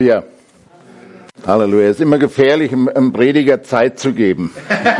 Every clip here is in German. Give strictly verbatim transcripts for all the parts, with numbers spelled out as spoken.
Ja, Halleluja. Es ist immer gefährlich, einem Prediger Zeit zu geben.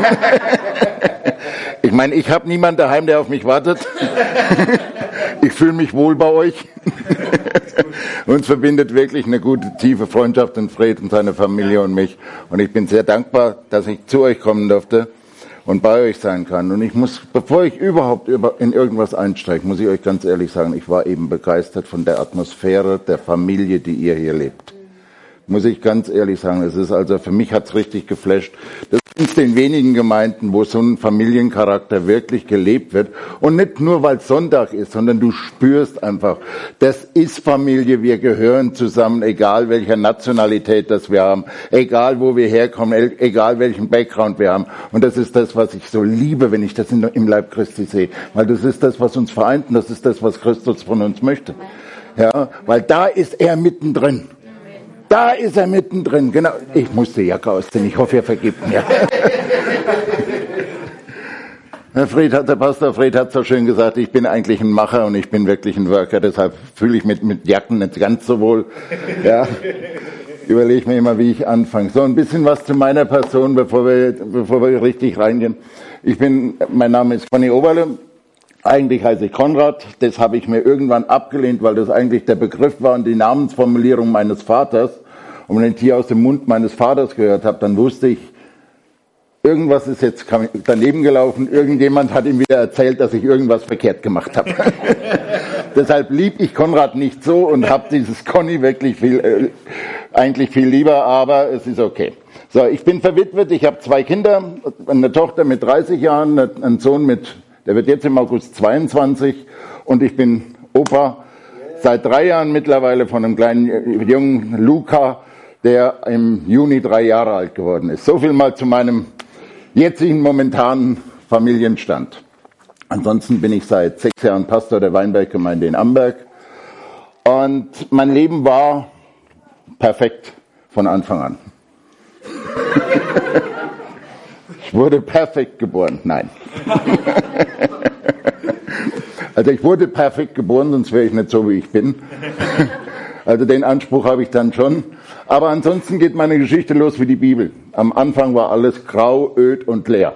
Ich meine, ich habe niemanden daheim, der auf mich wartet. Ich fühle mich wohl bei euch. Uns verbindet wirklich eine gute, tiefe Freundschaft und Fred und seine Familie und mich. Und ich bin sehr dankbar, dass ich zu euch kommen durfte und bei euch sein kann. Und ich muss, bevor ich überhaupt in irgendwas einsteige, muss ich euch ganz ehrlich sagen, ich war eben begeistert von der Atmosphäre der Familie, die ihr hier lebt. Muss ich ganz ehrlich sagen, es ist also, für mich hat's richtig geflasht. Das sind den wenigen Gemeinden, wo so ein Familiencharakter wirklich gelebt wird. Und nicht nur, weil es Sonntag ist, sondern du spürst einfach, das ist Familie, wir gehören zusammen, egal welcher Nationalität das wir haben, egal wo wir herkommen, egal welchen Background wir haben. Und das ist das, was ich so liebe, wenn ich das im Leib Christi sehe. Weil das ist das, was uns vereint und das ist das, was Christus von uns möchte. Ja, weil da ist er mittendrin. Da ist er mittendrin, genau. Ich muss die Jacke ausziehen, ich hoffe, ihr vergibt mir. Herr Fred hat, der Pastor Fred hat so schön gesagt, ich bin eigentlich ein Macher und ich bin wirklich ein Worker, deshalb fühle ich mit, mit Jacken nicht ganz so wohl. Ja. Überlege mir immer, wie ich anfange. So, ein bisschen was zu meiner Person, bevor wir, bevor wir richtig reingehen. Ich bin, mein Name ist Conny Oberle. Eigentlich heiße ich Konrad, das habe ich mir irgendwann abgelehnt, weil das eigentlich der Begriff war und die Namensformulierung meines Vaters. Und wenn ich die aus dem Mund meines Vaters gehört habe, dann wusste ich, irgendwas ist jetzt daneben gelaufen, irgendjemand hat ihm wieder erzählt, dass ich irgendwas verkehrt gemacht habe. Deshalb lieb ich Konrad nicht so und habe dieses Conny wirklich viel, äh, eigentlich viel lieber, aber es ist okay. So, ich bin verwitwet, ich habe zwei Kinder, eine Tochter mit dreißig Jahren, einen Sohn mit Der wird jetzt im August zweiundzwanzig und ich bin Opa seit drei Jahren mittlerweile von einem kleinen jungen Luca, der im Juni drei Jahre alt geworden ist. So viel mal zu meinem jetzigen momentanen Familienstand. Ansonsten bin ich seit sechs Jahren Pastor der Weinberggemeinde in Amberg und mein Leben war perfekt von Anfang an. Ich wurde perfekt geboren. Nein. Also ich wurde perfekt geboren, sonst wäre ich nicht so, wie ich bin. Also den Anspruch habe ich dann schon. Aber ansonsten geht meine Geschichte los wie die Bibel. Am Anfang war alles grau, öd und leer.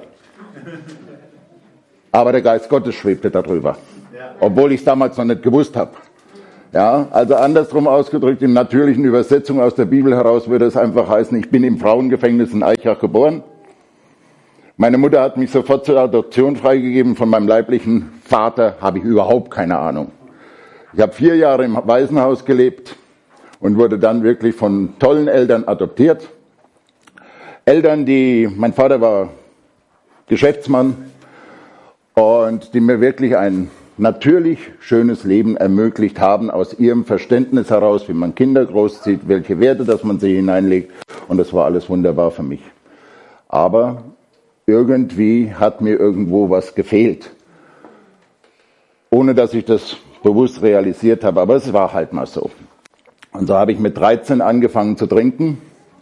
Aber der Geist Gottes schwebte darüber. Obwohl ich es damals noch nicht gewusst habe. Ja, also andersrum ausgedrückt, in natürlichen Übersetzung aus der Bibel heraus würde es einfach heißen, ich bin im Frauengefängnis in Eichach geboren. Meine Mutter hat mich sofort zur Adoption freigegeben. Von meinem leiblichen Vater habe ich überhaupt keine Ahnung. Ich habe vier Jahre im Waisenhaus gelebt und wurde dann wirklich von tollen Eltern adoptiert. Eltern, die, mein Vater war Geschäftsmann und die mir wirklich ein natürlich schönes Leben ermöglicht haben, aus ihrem Verständnis heraus, wie man Kinder großzieht, welche Werte, dass man sie hineinlegt. Und das war alles wunderbar für mich. Aber irgendwie hat mir irgendwo was gefehlt. Ohne dass ich das bewusst realisiert habe, aber es war halt mal so. Und so habe ich mit dreizehn angefangen zu trinken.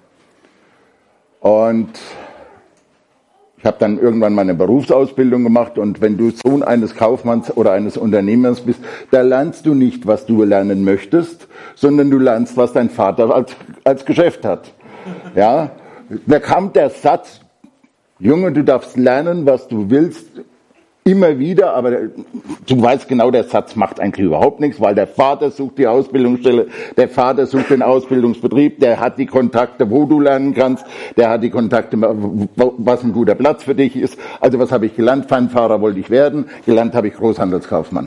Und ich habe dann irgendwann meine Berufsausbildung gemacht. Und wenn du Sohn eines Kaufmanns oder eines Unternehmers bist, da lernst du nicht, was du lernen möchtest, sondern du lernst, was dein Vater als, als Geschäft hat. Ja, da kam der Satz, Junge, du darfst lernen, was du willst, immer wieder, aber du weißt genau, der Satz macht eigentlich überhaupt nichts, weil der Vater sucht die Ausbildungsstelle, der Vater sucht den Ausbildungsbetrieb, der hat die Kontakte, wo du lernen kannst, der hat die Kontakte, was ein guter Platz für dich ist. Also was habe ich gelernt? Fernfahrer wollte ich werden, gelernt habe ich Großhandelskaufmann.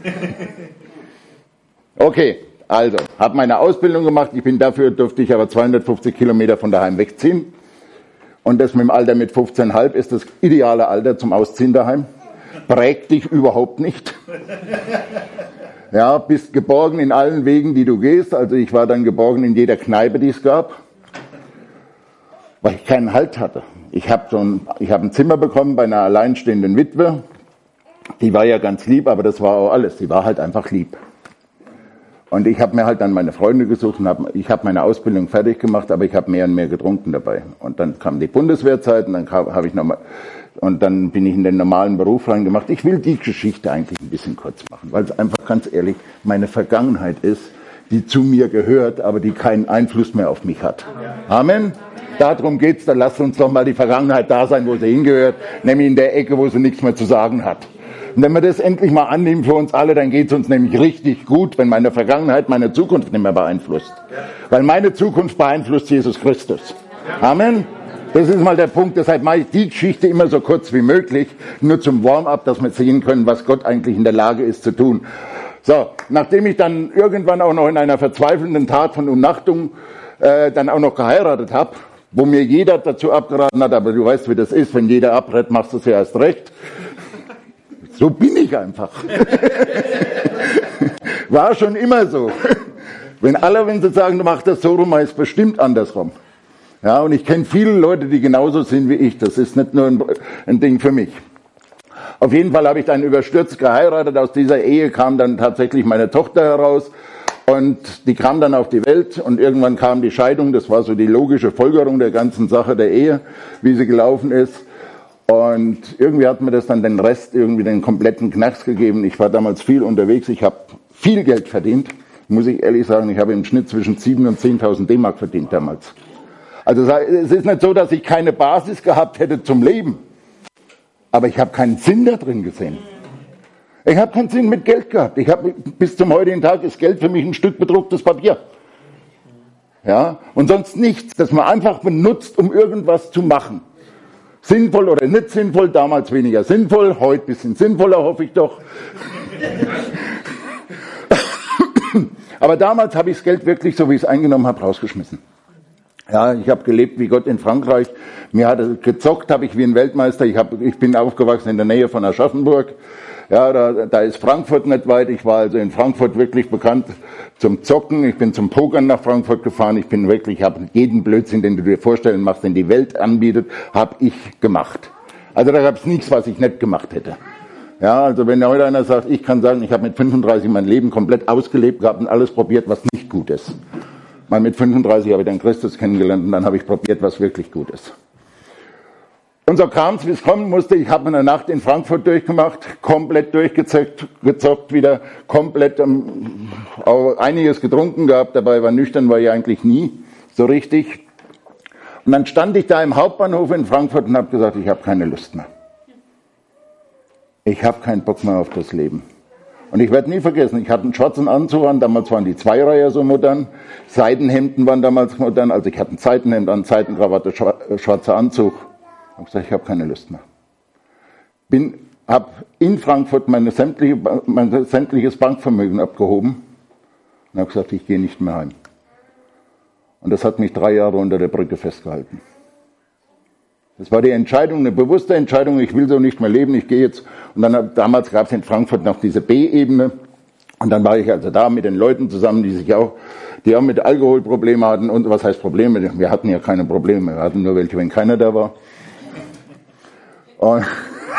Okay, also, habe meine Ausbildung gemacht, ich bin dafür, durfte ich aber zweihundertfünfzig Kilometer von daheim wegziehen. Und das mit dem Alter mit fünfzehn Komma fünf ist das ideale Alter zum Ausziehen daheim. Prägt dich überhaupt nicht. Ja, bist geborgen in allen Wegen, die du gehst. Also ich war dann geborgen in jeder Kneipe, die es gab. Weil ich keinen Halt hatte. Ich habe so ein, ich hab ein Zimmer bekommen bei einer alleinstehenden Witwe. Die war ja ganz lieb, aber das war auch alles. Die war halt einfach lieb. Und ich habe mir halt dann meine Freunde gesucht und hab, ich habe meine Ausbildung fertig gemacht, aber ich habe mehr und mehr getrunken dabei. Und dann kam die Bundeswehrzeit und dann habe ich nochmal, und dann bin ich in den normalen Beruf reingemacht. Ich will die Geschichte eigentlich ein bisschen kurz machen, weil es einfach ganz ehrlich meine Vergangenheit ist, die zu mir gehört, aber die keinen Einfluss mehr auf mich hat. Amen. Darum geht's, dann lasst uns doch mal die Vergangenheit da sein, wo sie hingehört, nämlich in der Ecke, wo sie nichts mehr zu sagen hat. Und wenn wir das endlich mal annehmen für uns alle, dann geht's uns nämlich richtig gut, wenn meine Vergangenheit meine Zukunft nicht mehr beeinflusst. Weil meine Zukunft beeinflusst Jesus Christus. Amen. Das ist mal der Punkt, deshalb mache ich die Geschichte immer so kurz wie möglich, nur zum Warm-up, dass wir sehen können, was Gott eigentlich in der Lage ist zu tun. So, nachdem ich dann irgendwann auch noch in einer verzweifelnden Tat von Umnachtung äh, dann auch noch geheiratet habe, wo mir jeder dazu abgeraten hat, aber du weißt, wie das ist, wenn jeder abrät, machst du es ja erst recht. So bin ich einfach. War schon immer so. Wenn alle, wenn sie sagen, du machst das so rum, ist es bestimmt andersrum. Ja, und ich kenne viele Leute, die genauso sind wie ich. Das ist nicht nur ein, ein Ding für mich. Auf jeden Fall habe ich dann überstürzt geheiratet. Aus dieser Ehe kam dann tatsächlich meine Tochter heraus. Und die kam dann auf die Welt und irgendwann kam die Scheidung. Das war so die logische Folgerung der ganzen Sache der Ehe, wie sie gelaufen ist. Und irgendwie hat mir das dann den Rest, irgendwie den kompletten Knacks gegeben. Ich war damals viel unterwegs. Ich habe viel Geld verdient. Muss ich ehrlich sagen, ich habe im Schnitt zwischen sieben und zehntausend D-Mark verdient damals. Also es ist nicht so, dass ich keine Basis gehabt hätte zum Leben. Aber ich habe keinen Sinn da drin gesehen. Ich habe keinen Sinn mit Geld gehabt. Ich habe bis zum heutigen Tag ist Geld für mich ein Stück bedrucktes Papier. Ja, und sonst nichts, das man einfach benutzt, um irgendwas zu machen. Sinnvoll oder nicht sinnvoll, damals weniger sinnvoll, heute ein bisschen sinnvoller, hoffe ich doch. Aber damals habe ich das Geld wirklich, so wie ich es eingenommen habe, rausgeschmissen. Ja, ich habe gelebt wie Gott in Frankreich. Mir hat es gezockt, habe ich wie ein Weltmeister. Ich, hab, ich bin aufgewachsen in der Nähe von Aschaffenburg. Ja, da, da ist Frankfurt nicht weit. Ich war also in Frankfurt wirklich bekannt zum Zocken. Ich bin zum Pokern nach Frankfurt gefahren. Ich bin wirklich, ich habe jeden Blödsinn, den du dir vorstellen machst, den die Welt anbietet, habe ich gemacht. Also da gab es nichts, was ich nicht gemacht hätte. Ja, also wenn heute einer sagt, ich kann sagen, ich habe mit fünfunddreißig mein Leben komplett ausgelebt gehabt und alles probiert, was nicht gut ist. Mal mit fünfunddreißig habe ich dann Christus kennengelernt und dann habe ich probiert, was wirklich gut ist. Und so kam es, wie es kommen musste. Ich habe eine Nacht in Frankfurt durchgemacht, komplett durchgezockt, gezockt wieder, komplett ähm, auch einiges getrunken gehabt. Dabei war nüchtern, war ich eigentlich nie so richtig. Und dann stand ich da im Hauptbahnhof in Frankfurt und habe gesagt, ich habe keine Lust mehr. Ich habe keinen Bock mehr auf das Leben. Und ich werde nie vergessen, ich hatte einen schwarzen Anzug an, damals waren die Zweireiher so modern, Seidenhemden waren damals modern, also ich hatte ein Seitenhemd an, Seitenkrawatte, schwarzer Anzug. Ich habe gesagt, ich habe keine Lust mehr. Bin, habe in Frankfurt meine sämtliche, mein sämtliches Bankvermögen abgehoben und habe gesagt, ich gehe nicht mehr heim. Und das hat mich drei Jahre unter der Brücke festgehalten. Das war die Entscheidung, eine bewusste Entscheidung, ich will so nicht mehr leben, ich gehe jetzt. Und dann, damals gab es in Frankfurt noch diese B-Ebene. Und dann war ich also da mit den Leuten zusammen, die sich auch, die auch mit Alkoholprobleme hatten. Und was heißt Probleme? Wir hatten ja keine Probleme, wir hatten nur welche, wenn keiner da war. Und,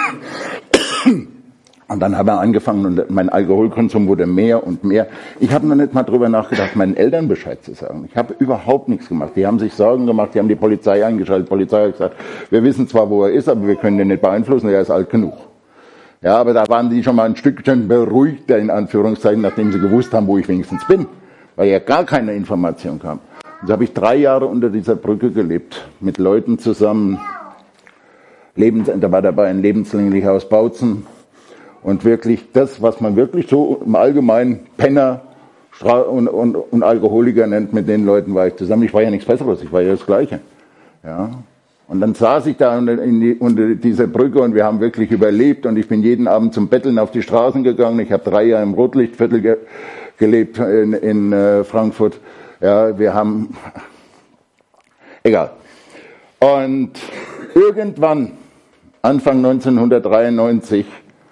und dann haben wir angefangen und mein Alkoholkonsum wurde mehr und mehr. Ich habe noch nicht mal drüber nachgedacht, meinen Eltern Bescheid zu sagen. Ich habe überhaupt nichts gemacht. Die haben sich Sorgen gemacht, die haben die Polizei eingeschaltet. Die Polizei hat gesagt, wir wissen zwar, wo er ist, aber wir können den nicht beeinflussen, er ist alt genug. Ja, aber da waren die schon mal ein Stückchen beruhigter, in Anführungszeichen, nachdem sie gewusst haben, wo ich wenigstens bin, weil ja gar keine Information kam. Und so habe ich drei Jahre unter dieser Brücke gelebt, mit Leuten zusammen. Lebens, da war dabei ein lebenslänglich aus Bautzen. Und wirklich das, was man wirklich so im Allgemeinen Penner und, und, und Alkoholiker nennt, mit den Leuten war ich zusammen. Ich war ja nichts Besseres, ich war ja das Gleiche. Ja. Und dann saß ich da unter, in die, unter dieser Brücke und wir haben wirklich überlebt. Und ich bin jeden Abend zum Betteln auf die Straßen gegangen. Ich habe drei Jahre im Rotlichtviertel ge, gelebt in, in äh, Frankfurt. Ja, wir haben... Egal. Und irgendwann, Anfang neunzehnhundertdreiundneunzig,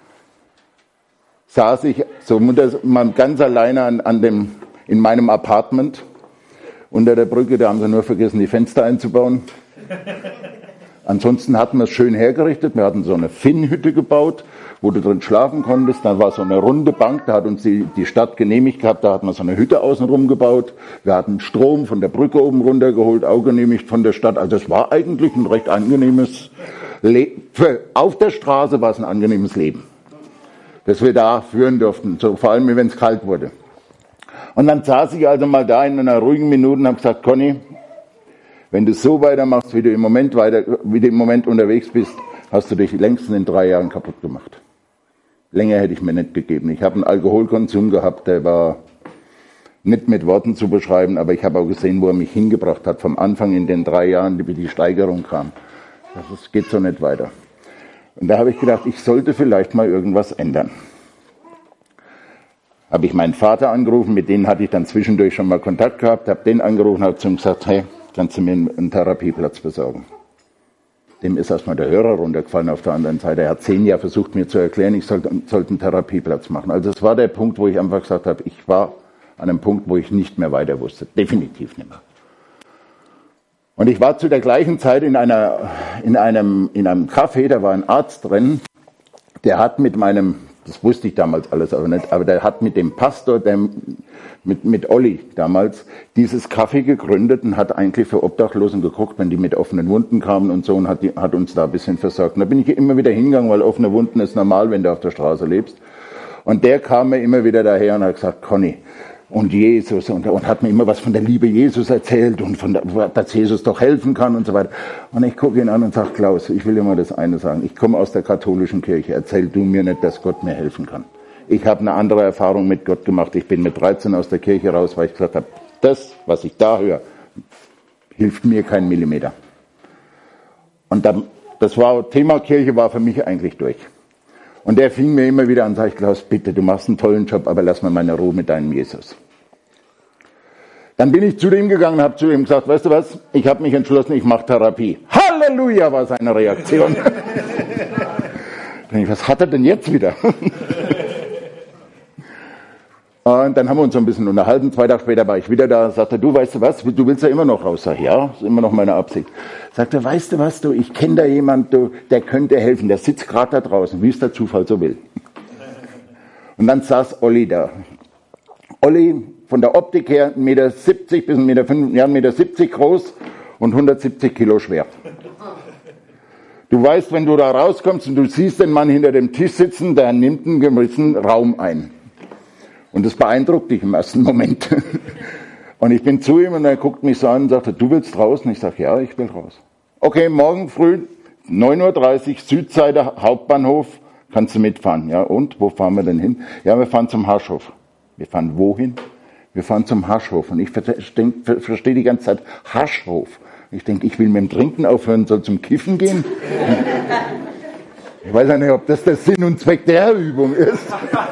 saß ich so ganz alleine an, an dem, in meinem Apartment unter der Brücke. Da haben sie nur vergessen, die Fenster einzubauen. Ansonsten hatten wir es schön hergerichtet. Wir hatten so eine Finnhütte gebaut, wo du drin schlafen konntest. Da war so eine runde Bank, da hat uns die, die Stadt genehmigt gehabt. Da hatten wir so eine Hütte außenrum gebaut. Wir hatten Strom von der Brücke oben runtergeholt, auch genehmigt von der Stadt. Also es war eigentlich ein recht angenehmes Leben. Auf der Straße war es ein angenehmes Leben, das wir da führen durften, so, vor allem wenn es kalt wurde. Und dann saß ich also mal da in einer ruhigen Minute und habe gesagt, Conny, wenn du so weitermachst, wie du im Moment weiter, wie du im Moment unterwegs bist, hast du dich längst in drei Jahren kaputt gemacht. Länger hätte ich mir nicht gegeben. Ich habe einen Alkoholkonsum gehabt, der war nicht mit Worten zu beschreiben, aber ich habe auch gesehen, wo er mich hingebracht hat, vom Anfang in den drei Jahren, wie die Steigerung kam. Das geht so nicht weiter. Und da habe ich gedacht, ich sollte vielleicht mal irgendwas ändern. Habe ich meinen Vater angerufen, mit denen hatte ich dann zwischendurch schon mal Kontakt gehabt, habe den angerufen, habe zu ihm gesagt, hey, kannst du mir einen Therapieplatz besorgen? Dem ist erstmal der Hörer runtergefallen auf der anderen Seite. Er hat zehn Jahre versucht, mir zu erklären, ich sollte, sollte einen Therapieplatz machen. Also das war der Punkt, wo ich einfach gesagt habe, ich war an einem Punkt, wo ich nicht mehr weiter wusste. Definitiv nicht mehr. Und ich war zu der gleichen Zeit in einer, in einem, in einem Café, da war ein Arzt drin, der hat mit meinem, das wusste ich damals alles aber nicht, aber der hat mit dem Pastor, der, mit, mit Olli damals, dieses Café gegründet und hat eigentlich für Obdachlosen geguckt, wenn die mit offenen Wunden kamen und so, und hat, die, hat uns da ein bisschen versorgt. Und da bin ich immer wieder hingegangen, weil offene Wunden ist normal, wenn du auf der Straße lebst. Und der kam mir immer wieder daher und hat gesagt, Conny, und Jesus, und, und hat mir immer was von der Liebe Jesus erzählt und von der, dass Jesus doch helfen kann und so weiter. Und ich gucke ihn an und sage, Klaus, ich will dir mal das eine sagen. Ich komme aus der katholischen Kirche. Erzähl du mir nicht, dass Gott mir helfen kann. Ich habe eine andere Erfahrung mit Gott gemacht. Ich bin mit dreizehn aus der Kirche raus, weil ich gesagt habe, das, was ich da höre, hilft mir keinen Millimeter. Und dann, das war, Thema Kirche war für mich eigentlich durch. Und der fing mir immer wieder an und sagte, Klaus, bitte, du machst einen tollen Job, aber lass mir meine Ruhe mit deinem Jesus. Dann bin ich zu dem gegangen und habe zu ihm gesagt, weißt du was, ich habe mich entschlossen, ich mache Therapie. Halleluja, war seine Reaktion. Ich, was hat er denn jetzt wieder? Und dann haben wir uns so ein bisschen unterhalten. Zwei Tage später war ich wieder da, sagte, du, weißt du was, du willst ja immer noch raus. Sag, ja, ist immer noch meine Absicht. Sagte, weißt du was, du, ich kenne da jemanden, du, der könnte helfen, der sitzt gerade da draußen, wie es der Zufall so will. Und dann saß Olli da. Olli, von der Optik her, eins Meter siebzig bis eins Meter fünfundfünfzig, ja, eins Meter siebzig groß und hundertsiebzig Kilo schwer. Du weißt, wenn du da rauskommst und du siehst den Mann hinter dem Tisch sitzen, der nimmt einen gewissen Raum ein. Und das beeindruckt dich im ersten Moment. Und ich bin zu ihm und er guckt mich so an und sagt, du willst raus? Und ich sage, ja, ich will raus. Okay, morgen früh, neun Uhr dreißig, Südseite, Hauptbahnhof, kannst du mitfahren. Ja, und? Wo fahren wir denn hin? Ja, wir fahren zum Haschhof. Wir fahren wohin? Wir fahren zum Haschhof. Und ich verstehe versteh die ganze Zeit Haschhof. Ich denke, ich will mit dem Trinken aufhören, soll zum Kiffen gehen. Ich weiß ja nicht, ob das der Sinn und Zweck der Übung ist.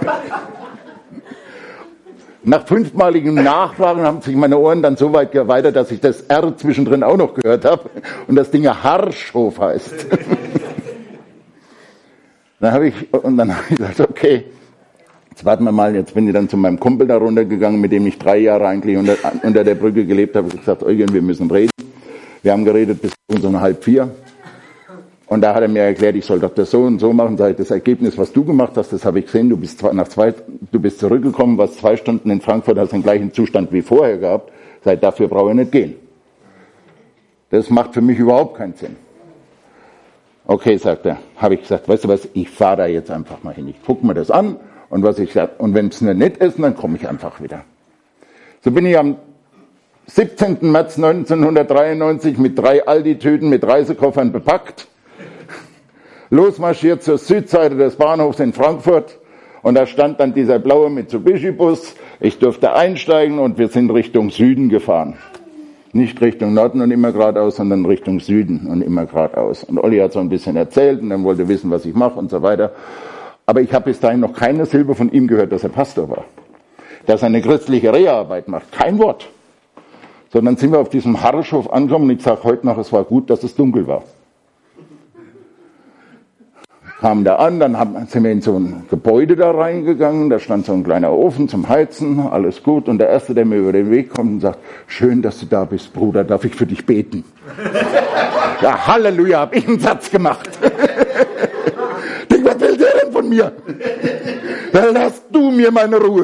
Nach fünfmaligem Nachfragen haben sich meine Ohren dann so weit erweitert, dass ich das R zwischendrin auch noch gehört habe und das Ding Harschhof heißt. Dann habe ich, und dann habe ich gesagt, okay, jetzt warten wir mal, jetzt bin ich dann zu meinem Kumpel da runtergegangen, mit dem ich drei Jahre eigentlich unter, unter der Brücke gelebt habe, und gesagt, Eugen, wir müssen reden. Wir haben geredet bis um halb vier. Und da hat er mir erklärt, ich soll doch das so und so machen. Sag ich, das Ergebnis, was du gemacht hast, das habe ich gesehen. Du bist zwei, nach zwei, du bist zurückgekommen, warst zwei Stunden in Frankfurt, hast den gleichen Zustand wie vorher gehabt. Seit dafür brauche ich nicht gehen. Das macht für mich überhaupt keinen Sinn. Okay, sagt er, habe ich gesagt, weißt du was, ich fahre da jetzt einfach mal hin. Ich gucke mir das an und was ich sage, und wenn es mir nicht ist, dann komme ich einfach wieder. So bin ich am siebzehnten März neunzehnhundertdreiundneunzig mit drei Aldi-Tüten mit Reisekoffern bepackt, losmarschiert zur Südseite des Bahnhofs in Frankfurt, und da stand dann dieser blaue Mitsubishi-Bus. Ich durfte einsteigen und wir sind Richtung Süden gefahren. Nicht Richtung Norden und immer geradeaus, sondern Richtung Süden und immer geradeaus. Und Olli hat so ein bisschen erzählt und dann wollte wissen, was ich mache und so weiter. Aber ich habe bis dahin noch keine Silbe von ihm gehört, dass er Pastor war. Dass er eine christliche Reha-Arbeit macht. Kein Wort. Sondern sind wir auf diesem Harschhof angekommen und ich sage heute noch, es war gut, dass es dunkel war. Kamen da an, dann haben, sind wir in so ein Gebäude da reingegangen, da stand so ein kleiner Ofen zum Heizen, alles gut. Und der Erste, der mir über den Weg kommt und sagt, schön, dass du da bist, Bruder, darf ich für dich beten? Ja, Halleluja, hab ich einen Satz gemacht. Denk, was will der denn von mir? Dann lass du mir meine Ruhe.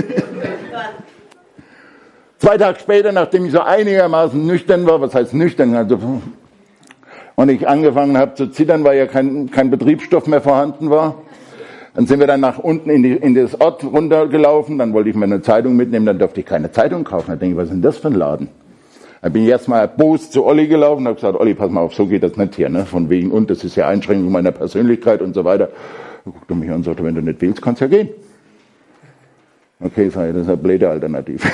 Zwei Tage später, nachdem ich so einigermaßen nüchtern war, was heißt nüchtern, also, und ich angefangen habe zu zittern, weil ja kein, kein Betriebsstoff mehr vorhanden war, Dann sind wir dann nach unten in, die, in das Ort runtergelaufen, dann wollte ich mir eine Zeitung mitnehmen, dann durfte ich keine Zeitung kaufen. Dann denke ich, was ist denn das für ein Laden? Dann bin ich erstmal erbost zu Olli gelaufen und habe gesagt, Olli, pass mal auf, so geht das nicht hier, ne? Von wegen, und das ist ja Einschränkung meiner Persönlichkeit und so weiter. Da guckte er mich an und sagte, wenn du nicht willst, kannst du ja gehen. Okay, sag ich, das ist eine blöde Alternative.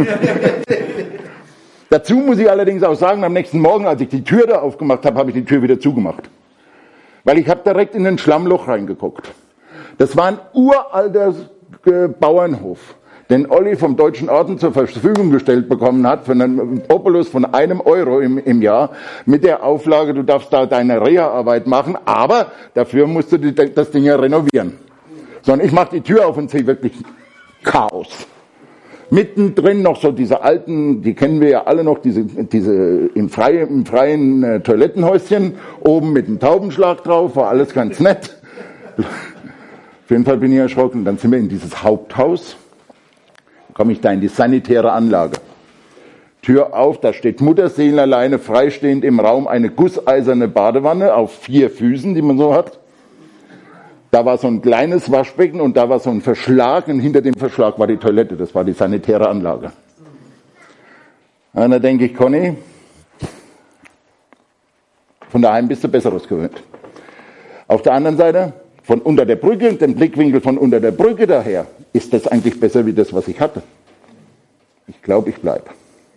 Dazu muss ich allerdings auch sagen, am nächsten Morgen, als ich die Tür da aufgemacht habe, habe ich die Tür wieder zugemacht. Weil ich habe direkt in ein Schlammloch reingeguckt. Das war ein uralter äh, Bauernhof, den Olli vom Deutschen Orden zur Verfügung gestellt bekommen hat, für einen Obolus von einem Euro im, im Jahr, mit der Auflage, du darfst da deine Reha-Arbeit machen, aber dafür musst du die, das Ding ja renovieren. So, und ich mache die Tür auf und sehe wirklich Chaos. Mittendrin noch so diese alten, die kennen wir ja alle noch, diese, diese im freien, im freien äh, Toilettenhäuschen, oben mit einem Taubenschlag drauf, war alles ganz nett. Auf jeden Fall bin ich erschrocken. Dann sind wir in dieses Haupthaus, komme ich da in die sanitäre Anlage. Tür auf, da steht Mutterseelenalleine freistehend im Raum eine gusseiserne Badewanne auf vier Füßen, die man so hat. Da war so ein kleines Waschbecken und da war so ein Verschlag und hinter dem Verschlag war die Toilette, das war die sanitäre Anlage. Und da denke ich, Conny, von daheim bist du Besseres gewöhnt. Auf der anderen Seite, von unter der Brücke, den Blickwinkel von unter der Brücke daher, ist das eigentlich besser wie das, was ich hatte. Ich glaube, ich bleibe.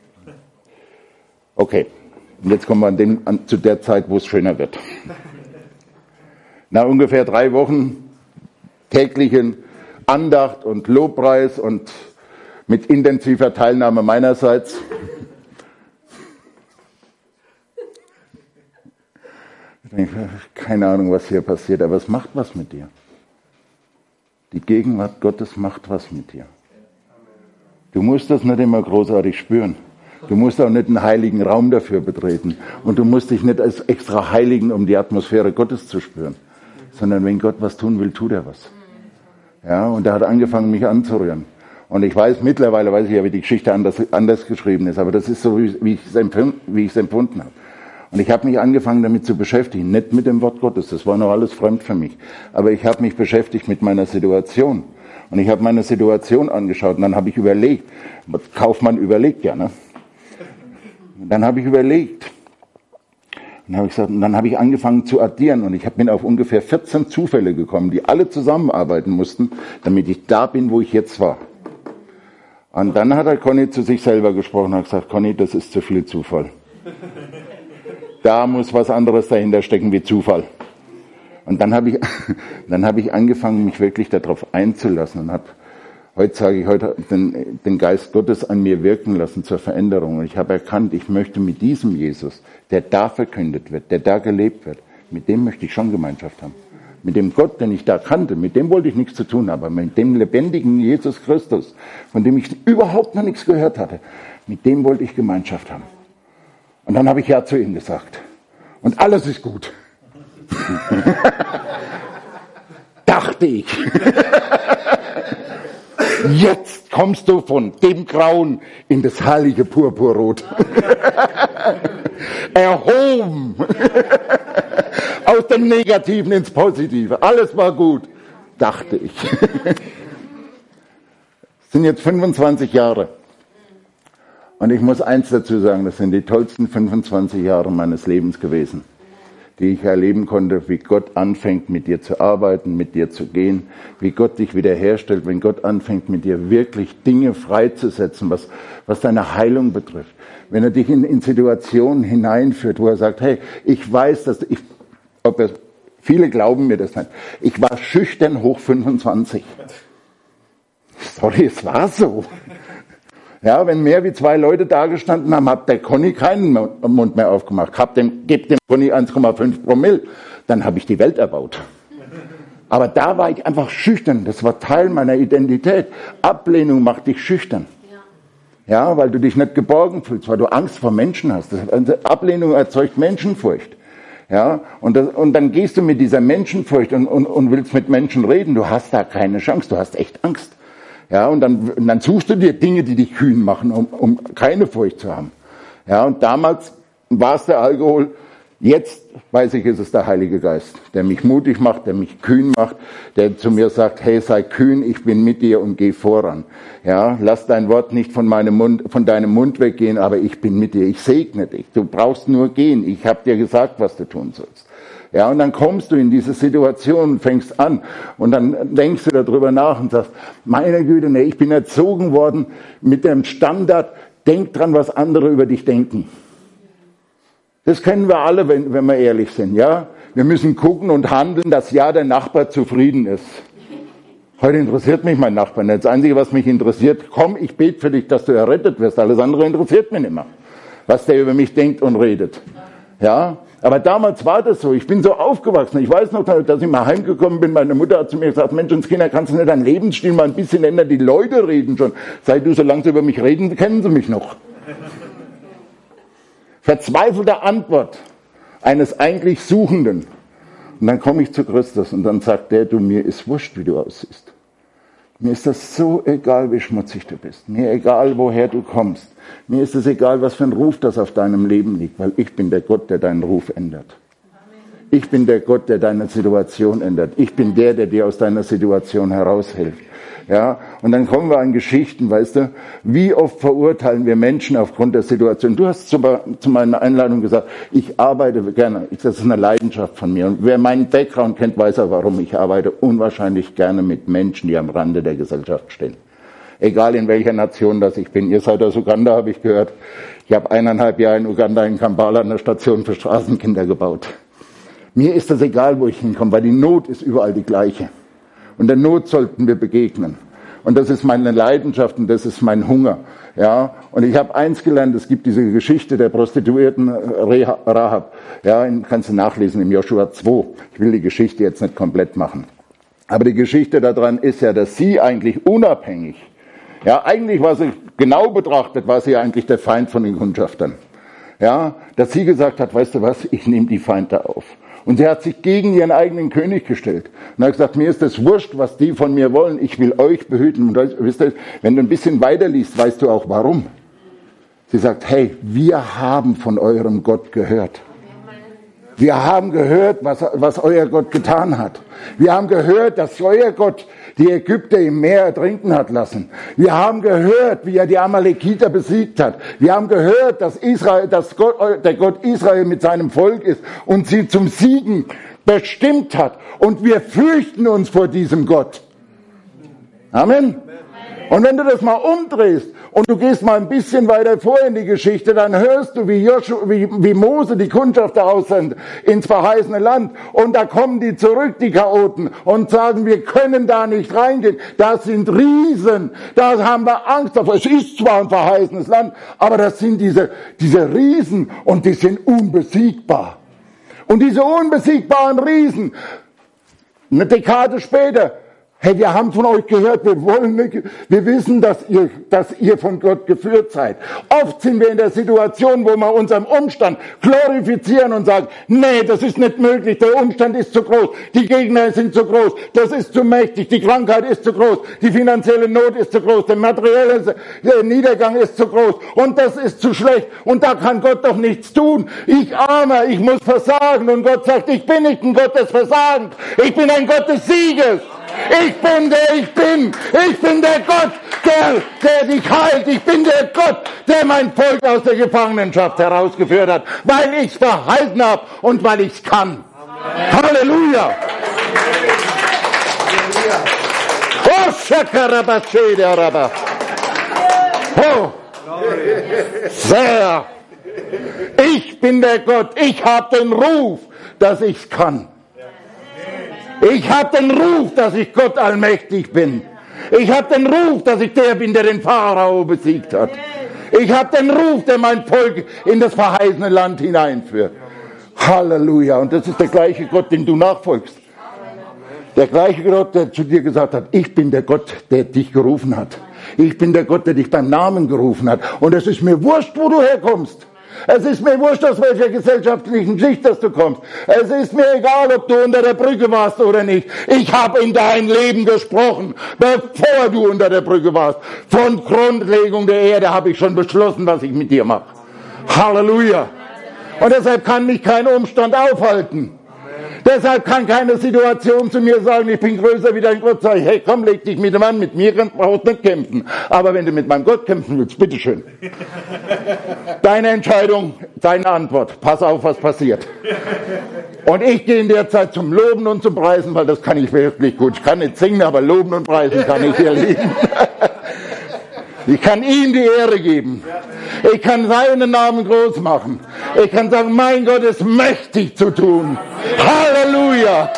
Okay, und jetzt kommen wir an dem, an, zu der Zeit, wo es schöner wird. Nach ungefähr drei Wochen täglichen Andacht und Lobpreis und mit intensiver Teilnahme meinerseits keine Ahnung, was hier passiert, aber es macht was mit dir. Die Gegenwart Gottes macht was mit dir. Du musst das nicht immer großartig spüren. Du musst auch nicht einen heiligen Raum dafür betreten. Und du musst dich nicht als extra heiligen, um die Atmosphäre Gottes zu spüren. Sondern wenn Gott was tun will, tut er was. Ja, und er hat angefangen, mich anzurühren. Und ich weiß, mittlerweile weiß ich ja, wie die Geschichte anders, anders geschrieben ist. Aber das ist so, wie, wie ich es empfunden, wie ich es empfunden habe. Und ich habe mich angefangen, damit zu beschäftigen. Nicht mit dem Wort Gottes, das war noch alles fremd für mich. Aber ich habe mich beschäftigt mit meiner Situation. Und ich habe meine Situation angeschaut und dann habe ich überlegt, Kaufmann überlegt ja, ne? Und dann habe ich überlegt, und habe ich gesagt, und dann habe ich angefangen zu addieren und ich bin auf ungefähr vierzehn Zufälle gekommen, die alle zusammenarbeiten mussten, damit ich da bin, wo ich jetzt war. Und dann hat der Conny zu sich selber gesprochen und hat gesagt, Conny, das ist zu viel Zufall. Da muss was anderes dahinter stecken wie Zufall. Und dann habe ich, dann habe ich angefangen, mich wirklich darauf einzulassen und habe, heute sage ich, heute den, den Geist Gottes an mir wirken lassen zur Veränderung. Und ich habe erkannt, ich möchte mit diesem Jesus, der da verkündet wird, der da gelebt wird, mit dem möchte ich schon Gemeinschaft haben. Mit dem Gott, den ich da kannte, mit dem wollte ich nichts zu tun haben, aber mit dem lebendigen Jesus Christus, von dem ich überhaupt noch nichts gehört hatte, mit dem wollte ich Gemeinschaft haben. Und dann habe ich Ja zu ihm gesagt. Und alles ist gut. Dachte ich. Jetzt kommst du von dem Grauen in das herrliche Purpurrot. Erhoben. Aus dem Negativen ins Positive. Alles war gut. Dachte ich. Es sind jetzt fünfundzwanzig Jahre. Und ich muss eins dazu sagen, das sind die tollsten fünfundzwanzig Jahre meines Lebens gewesen, die ich erleben konnte, wie Gott anfängt, mit dir zu arbeiten, mit dir zu gehen, wie Gott dich wiederherstellt, wenn Gott anfängt, mit dir wirklich Dinge freizusetzen, was, was deine Heilung betrifft. Wenn er dich in, in Situationen hineinführt, wo er sagt, hey, ich weiß, dass ich, ob er, viele glauben mir das nicht, ich war schüchtern hoch fünfundzwanzig. Sorry, es war so. Ja, wenn mehr wie zwei Leute da gestanden haben, hat der Conny keinen Mund mehr aufgemacht. Hab dem, gebt dem Conny eins Komma fünf Promille. Dann habe ich die Welt erbaut. Aber da war ich einfach schüchtern. Das war Teil meiner Identität. Ablehnung macht dich schüchtern. Ja, weil du dich nicht geborgen fühlst, weil du Angst vor Menschen hast. Ablehnung erzeugt Menschenfurcht. Ja, und, das, und dann gehst du mit dieser Menschenfurcht und, und, und willst mit Menschen reden. Du hast da keine Chance. Du hast echt Angst. Ja, und dann, und dann suchst du dir Dinge, die dich kühn machen, um, um keine Furcht zu haben. Ja, und damals war es der Alkohol. Jetzt weiß ich, ist es der Heilige Geist, der mich mutig macht, der mich kühn macht, der zu mir sagt, hey, sei kühn, ich bin mit dir und geh voran. Ja, lass dein Wort nicht von meinem Mund, von deinem Mund weggehen, aber ich bin mit dir, ich segne dich. Du brauchst nur gehen, ich habe dir gesagt, was du tun sollst. Ja, und dann kommst du in diese Situation und fängst an und dann denkst du darüber nach und sagst, meine Güte, nee, ich bin erzogen worden mit dem Standard, denk dran, was andere über dich denken. Das kennen wir alle, wenn, wenn wir ehrlich sind, ja. Wir müssen gucken und handeln, dass ja der Nachbar zufrieden ist. Heute interessiert mich mein Nachbar nicht. Das Einzige, was mich interessiert, komm, ich bete für dich, dass du errettet wirst. Alles andere interessiert mich nicht mehr, was der über mich denkt und redet. Ja, aber damals war das so. Ich bin so aufgewachsen. Ich weiß noch, dass ich mal heimgekommen bin. Meine Mutter hat zu mir gesagt, Mensch, uns Kinder, kannst du nicht deinen Lebensstil mal ein bisschen ändern? Die Leute reden schon. Seit du so lange über mich reden, kennen sie mich noch. Verzweifelte Antwort eines eigentlich Suchenden. Und dann komme ich zu Christus und dann sagt der, du, mir ist wurscht, wie du aussiehst. Mir ist das so egal, wie schmutzig du bist. Mir egal, woher du kommst. Mir ist es egal, was für ein Ruf das auf deinem Leben liegt, weil ich bin der Gott, der deinen Ruf ändert. Ich bin der Gott, der deine Situation ändert. Ich bin der, der dir aus deiner Situation heraushilft. Ja, und dann kommen wir an Geschichten, weißt du, wie oft verurteilen wir Menschen aufgrund der Situation. Du hast zu, zu meiner Einladung gesagt, ich arbeite gerne, das ist eine Leidenschaft von mir. Und wer meinen Background kennt, weiß auch, warum ich arbeite unwahrscheinlich gerne mit Menschen, die am Rande der Gesellschaft stehen. Egal in welcher Nation das ich bin. Ihr seid aus Uganda, habe ich gehört. Ich habe eineinhalb Jahre in Uganda in Kampala eine Station für Straßenkinder gebaut. Mir ist das egal, wo ich hinkomme, weil die Not ist überall die gleiche. Und der Not sollten wir begegnen. Und das ist meine Leidenschaft und das ist mein Hunger. Ja, und ich habe eins gelernt, es gibt diese Geschichte der Prostituierten Rahab. Ja, kannst du nachlesen im Joshua zwei. Ich will die Geschichte jetzt nicht komplett machen. Aber die Geschichte daran ist ja, dass sie eigentlich unabhängig, ja, eigentlich war sie, genau betrachtet, war sie eigentlich der Feind von den Kundschaftern. Ja, dass sie gesagt hat, weißt du was, ich nehme die Feinde auf. Und sie hat sich gegen ihren eigenen König gestellt. Und hat gesagt, mir ist das wurscht, was die von mir wollen. Ich will euch behüten. Und das, wisst ihr, wenn du ein bisschen weiterliest, weißt du auch warum. Sie sagt, hey, wir haben von eurem Gott gehört. Wir haben gehört, was, was euer Gott getan hat. Wir haben gehört, dass euer Gott die Ägypter im Meer ertrinken hat lassen. Wir haben gehört, wie er die Amalekiter besiegt hat. Wir haben gehört, dass Israel, dass Gott, der Gott Israel mit seinem Volk ist und sie zum Siegen bestimmt hat. Und wir fürchten uns vor diesem Gott. Amen. Und wenn du das mal umdrehst und du gehst mal ein bisschen weiter vor in die Geschichte, dann hörst du, wie, Joshua, wie, wie Mose die Kundschafter aussendet ins verheißene Land. Und da kommen die zurück, die Chaoten, und sagen, wir können da nicht reingehen. Das sind Riesen. Da haben wir Angst davor. Es ist zwar ein verheißenes Land, aber das sind diese, diese Riesen und die sind unbesiegbar. Und diese unbesiegbaren Riesen, eine Dekade später, hey, wir haben von euch gehört, wir wollen nicht, wir wissen, dass ihr, dass ihr von Gott geführt seid. Oft sind wir in der Situation, wo wir unseren Umstand glorifizieren und sagen, nee, das ist nicht möglich, der Umstand ist zu groß, die Gegner sind zu groß, das ist zu mächtig, die Krankheit ist zu groß, die finanzielle Not ist zu groß, der materielle Niedergang ist zu groß und das ist zu schlecht und da kann Gott doch nichts tun. Ich Armer, ich muss versagen und Gott sagt, ich bin nicht ein Gott des Versagens, ich bin ein Gott des Sieges. Ich bin der ich bin. Ich bin der Gott, der, der dich heilt. Ich bin der Gott, der mein Volk aus der Gefangenschaft herausgeführt hat, weil ich es verhalten habe und weil ich es kann. Amen. Halleluja. Oh, Shakarabashede Araba. Oh, sehr. Ich bin der Gott. Ich habe den Ruf, dass ich es kann. Ich habe den Ruf, dass ich Gott allmächtig bin. Ich habe den Ruf, dass ich der bin, der den Pharao besiegt hat. Ich habe den Ruf, der mein Volk in das verheißene Land hineinführt. Halleluja. Und das ist der gleiche Gott, dem du nachfolgst. Der gleiche Gott, der zu dir gesagt hat, ich bin der Gott, der dich gerufen hat. Ich bin der Gott, der dich beim Namen gerufen hat. Und es ist mir wurscht, wo du herkommst. Es ist mir wurscht, aus welcher gesellschaftlichen Schicht dass du kommst. Es ist mir egal, ob du unter der Brücke warst oder nicht. Ich habe in dein Leben gesprochen, bevor du unter der Brücke warst. Von Grundlegung der Erde habe ich schon beschlossen, was ich mit dir mache. Halleluja. Und deshalb kann mich kein Umstand aufhalten. Deshalb kann keine Situation zu mir sagen, ich bin größer wie dein Gott. Sag ich, hey, komm, leg dich mit dem an, mit mir brauchst du nicht kämpfen. Aber wenn du mit meinem Gott kämpfen willst, bitteschön. Deine Entscheidung, deine Antwort. Pass auf, was passiert. Und ich gehe in der Zeit zum Loben und zum Preisen, weil das kann ich wirklich gut. Ich kann nicht singen, aber loben und preisen kann ich hier lieben. Ich kann ihm die Ehre geben. Ich kann seinen Namen groß machen. Ich kann sagen, mein Gott ist mächtig zu tun. Halleluja.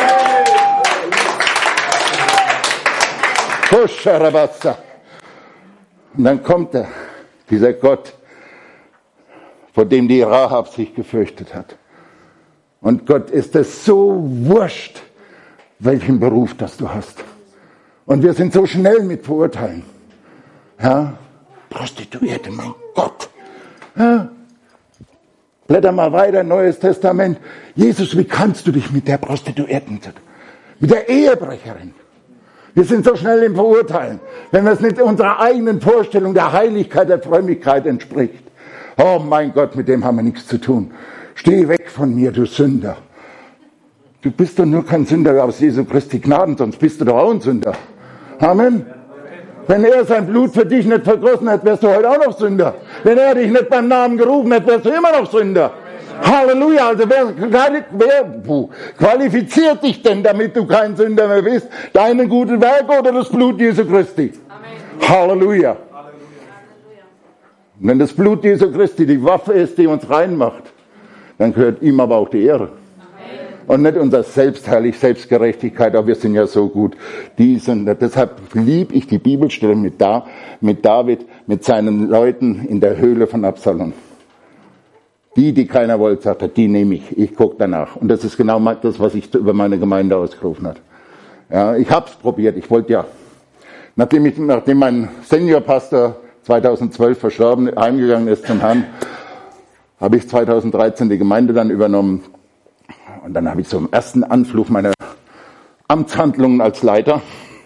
Und dann kommt er, dieser Gott, vor dem die Rahab sich gefürchtet hat. Und Gott ist es so wurscht, welchen Beruf das du hast. Und wir sind so schnell mit Verurteilen. Ja, Prostituierte, mein Gott. Ja. Blätter mal weiter, Neues Testament. Jesus, wie kannst du dich mit der Prostituierten, mit der Ehebrecherin? Wir sind so schnell im Verurteilen, wenn es nicht unserer eigenen Vorstellung der Heiligkeit, der Frömmigkeit entspricht. Oh mein Gott, mit dem haben wir nichts zu tun. Steh weg von mir, du Sünder. Du bist doch nur kein Sünder aus Jesu Christi Gnaden, sonst bist du doch auch ein Sünder. Amen. Wenn er sein Blut für dich nicht vergossen hat, wärst du heute auch noch Sünder. Wenn er dich nicht beim Namen gerufen hat, wärst du immer noch Sünder. Halleluja, also wer, wer qualifiziert dich denn, damit du kein Sünder mehr bist? Deine guten Werke oder das Blut Jesu Christi? Amen. Halleluja. Halleluja. Wenn das Blut Jesu Christi die Waffe ist, die uns reinmacht, dann gehört ihm aber auch die Ehre. Und nicht unser Selbstherrlich, Selbstgerechtigkeit, aber wir sind ja so gut. Die sind, deshalb liebe ich die Bibelstelle mit, da, mit David, mit seinen Leuten in der Höhle von Absalom. Die, die keiner wollte, sagt er, die nehme ich. Ich gucke danach. Und das ist genau das, was ich über meine Gemeinde ausgerufen habe. Ja, ich habe es probiert. Ich wollte ja. Nachdem, ich, nachdem mein Seniorpastor zweitausendzwölf verstorben, heimgegangen ist zum Herrn, habe ich zweitausenddreizehn die Gemeinde dann übernommen. Und dann habe ich so im ersten Anflug meiner Amtshandlungen als Leiter,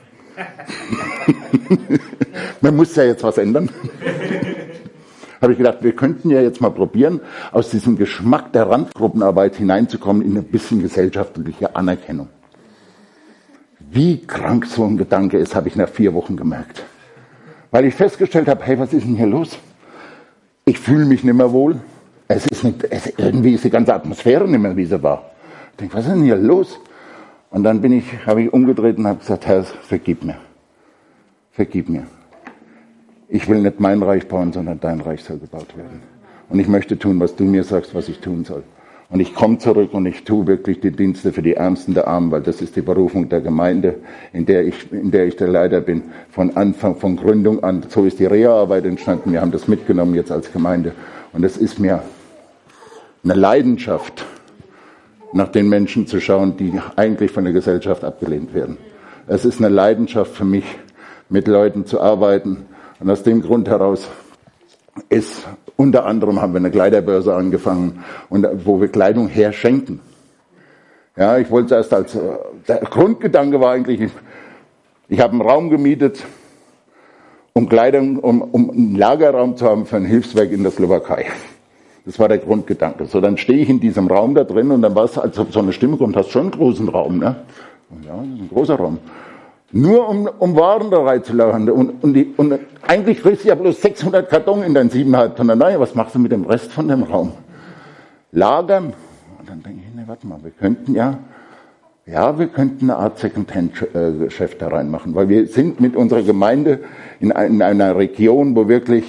man muss ja jetzt was ändern, habe ich gedacht, wir könnten ja jetzt mal probieren, aus diesem Geschmack der Randgruppenarbeit hineinzukommen in ein bisschen gesellschaftliche Anerkennung. Wie krank so ein Gedanke ist, habe ich nach vier Wochen gemerkt. Weil ich festgestellt habe, hey, was ist denn hier los? Ich fühle mich nicht mehr wohl. Es ist nicht, es, irgendwie ist die ganze Atmosphäre nicht mehr, wie sie war. Ich denke, was ist denn hier los? Und dann bin ich, habe ich umgedreht und habe gesagt, Herr, vergib mir. Vergib mir. Ich will nicht mein Reich bauen, sondern dein Reich soll gebaut werden. Und ich möchte tun, was du mir sagst, was ich tun soll. Und ich komme zurück und ich tue wirklich die Dienste für die Ärmsten der Armen, weil das ist die Berufung der Gemeinde, in der ich, in der ich der Leiter bin. Von Anfang, von Gründung an. So ist die Reha-Arbeit entstanden. Wir haben das mitgenommen jetzt als Gemeinde. Und es ist mir eine Leidenschaft, nach den Menschen zu schauen, die eigentlich von der Gesellschaft abgelehnt werden. Es ist eine Leidenschaft für mich, mit Leuten zu arbeiten. Und aus dem Grund heraus ist, unter anderem haben wir eine Kleiderbörse angefangen, und wo wir Kleidung herschenken. Ja, ich wollte es erst als, der Grundgedanke war eigentlich, ich, ich habe einen Raum gemietet, um Kleidung, um, um einen Lagerraum zu haben für ein Hilfswerk in der Slowakei. Das war der Grundgedanke. So, dann stehe ich in diesem Raum da drin und dann war es, als ob so eine Stimme kommt, hast schon einen großen Raum, ne? Ja, ein großer Raum. Nur um, um Waren da reinzuladen. Und, und, die, und eigentlich kriegst du ja bloß sechshundert Karton in deinen siebeneinhalb Tonnen. Naja, was machst du mit dem Rest von dem Raum? Lagern. Und dann denke ich, ne, warte mal, wir könnten ja, ja, wir könnten eine Art Secondhand-Geschäft da reinmachen, weil wir sind mit unserer Gemeinde in, in einer Region, wo wirklich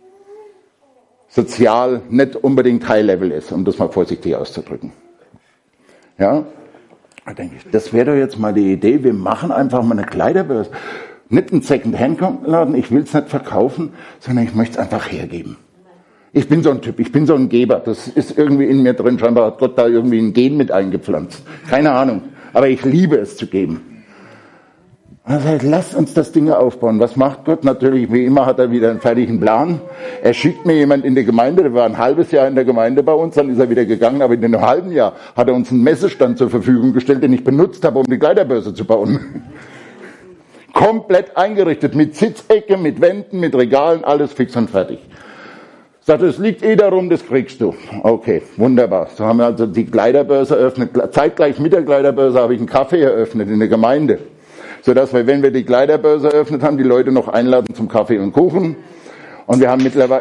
sozial nicht unbedingt High-Level ist, um das mal vorsichtig auszudrücken. Ja, da denke ich, das wäre doch jetzt mal die Idee, wir machen einfach mal eine Kleiderbörse. Nicht einen Second-Hand-Laden, ich will es nicht verkaufen, sondern ich möchte es einfach hergeben. Ich bin so ein Typ, ich bin so ein Geber, das ist irgendwie in mir drin, scheinbar hat Gott da irgendwie ein Gen mit eingepflanzt. Keine Ahnung, aber ich liebe es zu geben. Also lasst uns das Ding aufbauen. Was macht Gott? Natürlich, wie immer hat er wieder einen fertigen Plan. Er schickt mir jemand in die Gemeinde, der war ein halbes Jahr in der Gemeinde bei uns, dann ist er wieder gegangen, aber in einem halben Jahr hat er uns einen Messestand zur Verfügung gestellt, den ich benutzt habe, um die Kleiderbörse zu bauen. Komplett eingerichtet, mit Sitzecke, mit Wänden, mit Regalen, alles fix und fertig. Sagt, es liegt eh darum, das kriegst du. Okay, wunderbar. So haben wir also die Kleiderbörse eröffnet. Zeitgleich mit der Kleiderbörse habe ich einen Kaffee eröffnet in der Gemeinde. Sodass wir, wenn wir die Kleiderbörse eröffnet haben, die Leute noch einladen zum Kaffee und Kuchen. Und wir haben mittlerweile...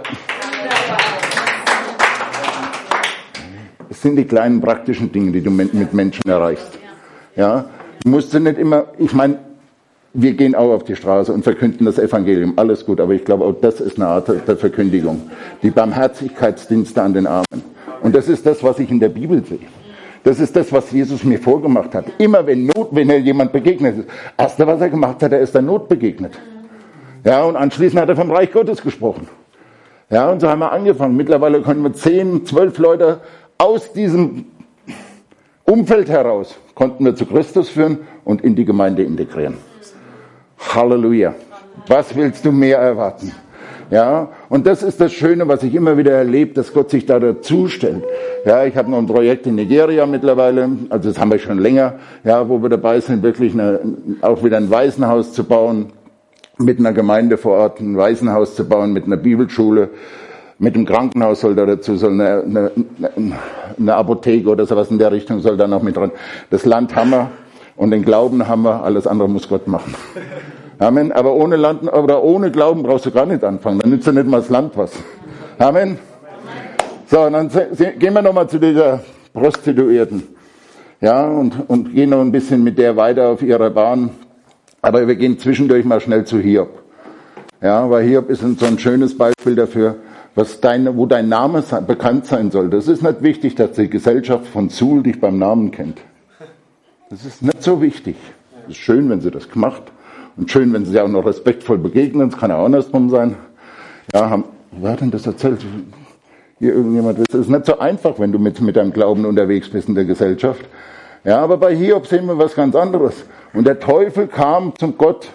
Es sind die kleinen praktischen Dinge, die du mit Menschen erreichst. Ja, du musst sie nicht immer... Ich meine, wir gehen auch auf die Straße und verkünden das Evangelium. Alles gut, aber ich glaube, auch das ist eine Art der Verkündigung. Die Barmherzigkeitsdienste an den Armen. Und das ist das, was ich in der Bibel sehe. Das ist das, was Jesus mir vorgemacht hat. Immer wenn Not, wenn er jemand begegnet ist. Das Erste, was er gemacht hat, er ist der Not begegnet. Ja, und anschließend hat er vom Reich Gottes gesprochen. Ja, und so haben wir angefangen. Mittlerweile können wir zehn, zwölf Leute aus diesem Umfeld heraus, konnten wir zu Christus führen und in die Gemeinde integrieren. Halleluja. Was willst du mehr erwarten? Ja, und das ist das Schöne, was ich immer wieder erlebe, dass Gott sich da dazu stellt. Ja, ich habe noch ein Projekt in Nigeria mittlerweile, also das haben wir schon länger, ja, wo wir dabei sind, wirklich eine, auch wieder ein Waisenhaus zu bauen, mit einer Gemeinde vor Ort ein Waisenhaus zu bauen, mit einer Bibelschule, mit einem Krankenhaus soll da dazu, soll eine, eine, eine Apotheke oder sowas in der Richtung soll da noch mit dran. Das Land haben wir. Und den Glauben haben wir, alles andere muss Gott machen. Amen. Aber ohne Land, oder ohne Glauben brauchst du gar nicht anfangen. Dann nützt ja nicht mal das Land was. Amen. So, und dann gehen wir nochmal zu dieser Prostituierten. Ja, und, und gehen noch ein bisschen mit der weiter auf ihrer Bahn. Aber wir gehen zwischendurch mal schnell zu Hiob. Ja, weil Hiob ist so ein schönes Beispiel dafür, was deine, wo dein Name bekannt sein soll. Das ist nicht wichtig, dass die Gesellschaft von Suhl dich beim Namen kennt. Das ist nicht so wichtig. Es ist schön, wenn sie das gemacht. Und schön, wenn sie sich auch noch respektvoll begegnen. Das kann ja auch andersrum sein. Ja, haben, wer hat denn das erzählt? Hier irgendjemand. Es ist nicht so einfach, wenn du mit, mit deinem Glauben unterwegs bist in der Gesellschaft. Ja, aber bei Hiob sehen wir was ganz anderes. Und der Teufel kam zum Gott.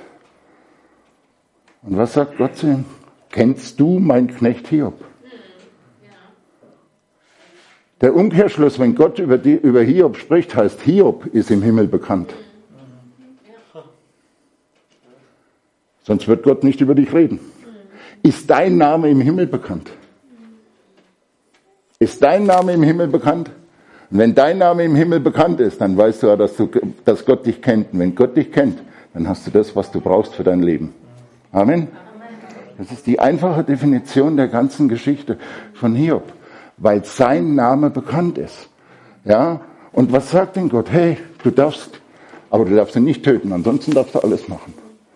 Und was sagt Gott zu ihm? Kennst du meinen Knecht Hiob? Der Umkehrschluss, wenn Gott über, die, über Hiob spricht, heißt, Hiob ist im Himmel bekannt. Sonst wird Gott nicht über dich reden. Ist dein Name im Himmel bekannt? Ist dein Name im Himmel bekannt? Und wenn dein Name im Himmel bekannt ist, dann weißt du ja, dass, du, dass Gott dich kennt. Und wenn Gott dich kennt, dann hast du das, was du brauchst für dein Leben. Amen. Das ist die einfache Definition der ganzen Geschichte von Hiob. Weil sein Name bekannt ist. Ja? Und was sagt denn Gott? Hey, du darfst, aber du darfst ihn nicht töten, ansonsten darfst du alles machen.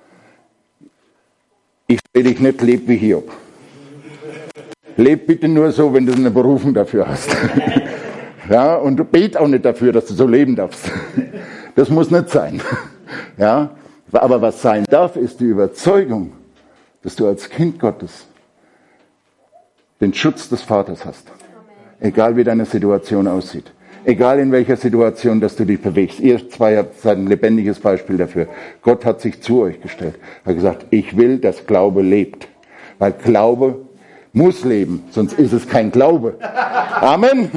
Ich sehe dich nicht, leb wie Hiob. Leb bitte nur so, wenn du eine Berufung dafür hast. Ja, und bet auch nicht dafür, dass du so leben darfst. Das muss nicht sein. Ja? Aber was sein darf, ist die Überzeugung, dass du als Kind Gottes den Schutz des Vaters hast. Egal wie deine Situation aussieht. Egal in welcher Situation, dass du dich bewegst. Ihr zwei habt ein lebendiges Beispiel dafür. Gott hat sich zu euch gestellt. Er hat gesagt, ich will, dass Glaube lebt. Weil Glaube muss leben, sonst ist es kein Glaube. Amen.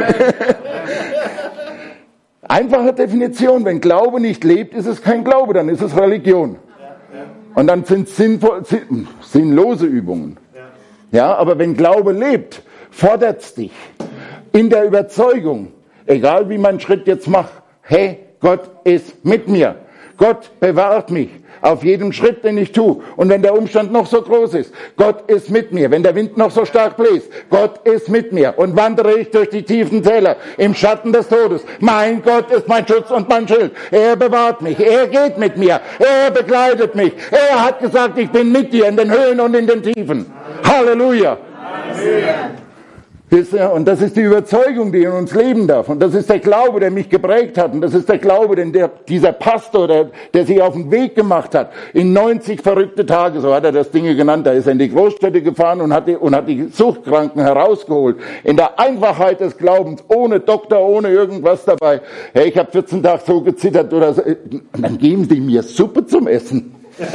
Einfache Definition. Wenn Glaube nicht lebt, ist es kein Glaube, dann ist es Religion. Und dann sind es sinnvoll, sinnlose Übungen. Ja, aber wenn Glaube lebt, fordert es dich in der Überzeugung, egal wie man einen Schritt jetzt macht, hey, Gott ist mit mir. Gott bewahrt mich auf jedem Schritt, den ich tue. Und wenn der Umstand noch so groß ist, Gott ist mit mir. Wenn der Wind noch so stark bläst, Gott ist mit mir. Und wandere ich durch die tiefen Täler im Schatten des Todes. Mein Gott ist mein Schutz und mein Schild. Er bewahrt mich. Er geht mit mir. Er begleitet mich. Er hat gesagt, ich bin mit dir in den Höhen und in den Tiefen. Halleluja. Amen. Und das ist die Überzeugung, die in uns leben darf. Und das ist der Glaube, der mich geprägt hat. Und das ist der Glaube, den der, dieser Pastor, der, der sich auf den Weg gemacht hat, in neunzig verrückte Tage, so hat er das Ding genannt, da ist er in die Großstädte gefahren und hat die, und hat die Suchtkranken herausgeholt. In der Einfachheit des Glaubens, ohne Doktor, ohne irgendwas dabei. Hey, ich habe vierzehn Tage so gezittert oder so. Und dann geben die mir Suppe zum Essen.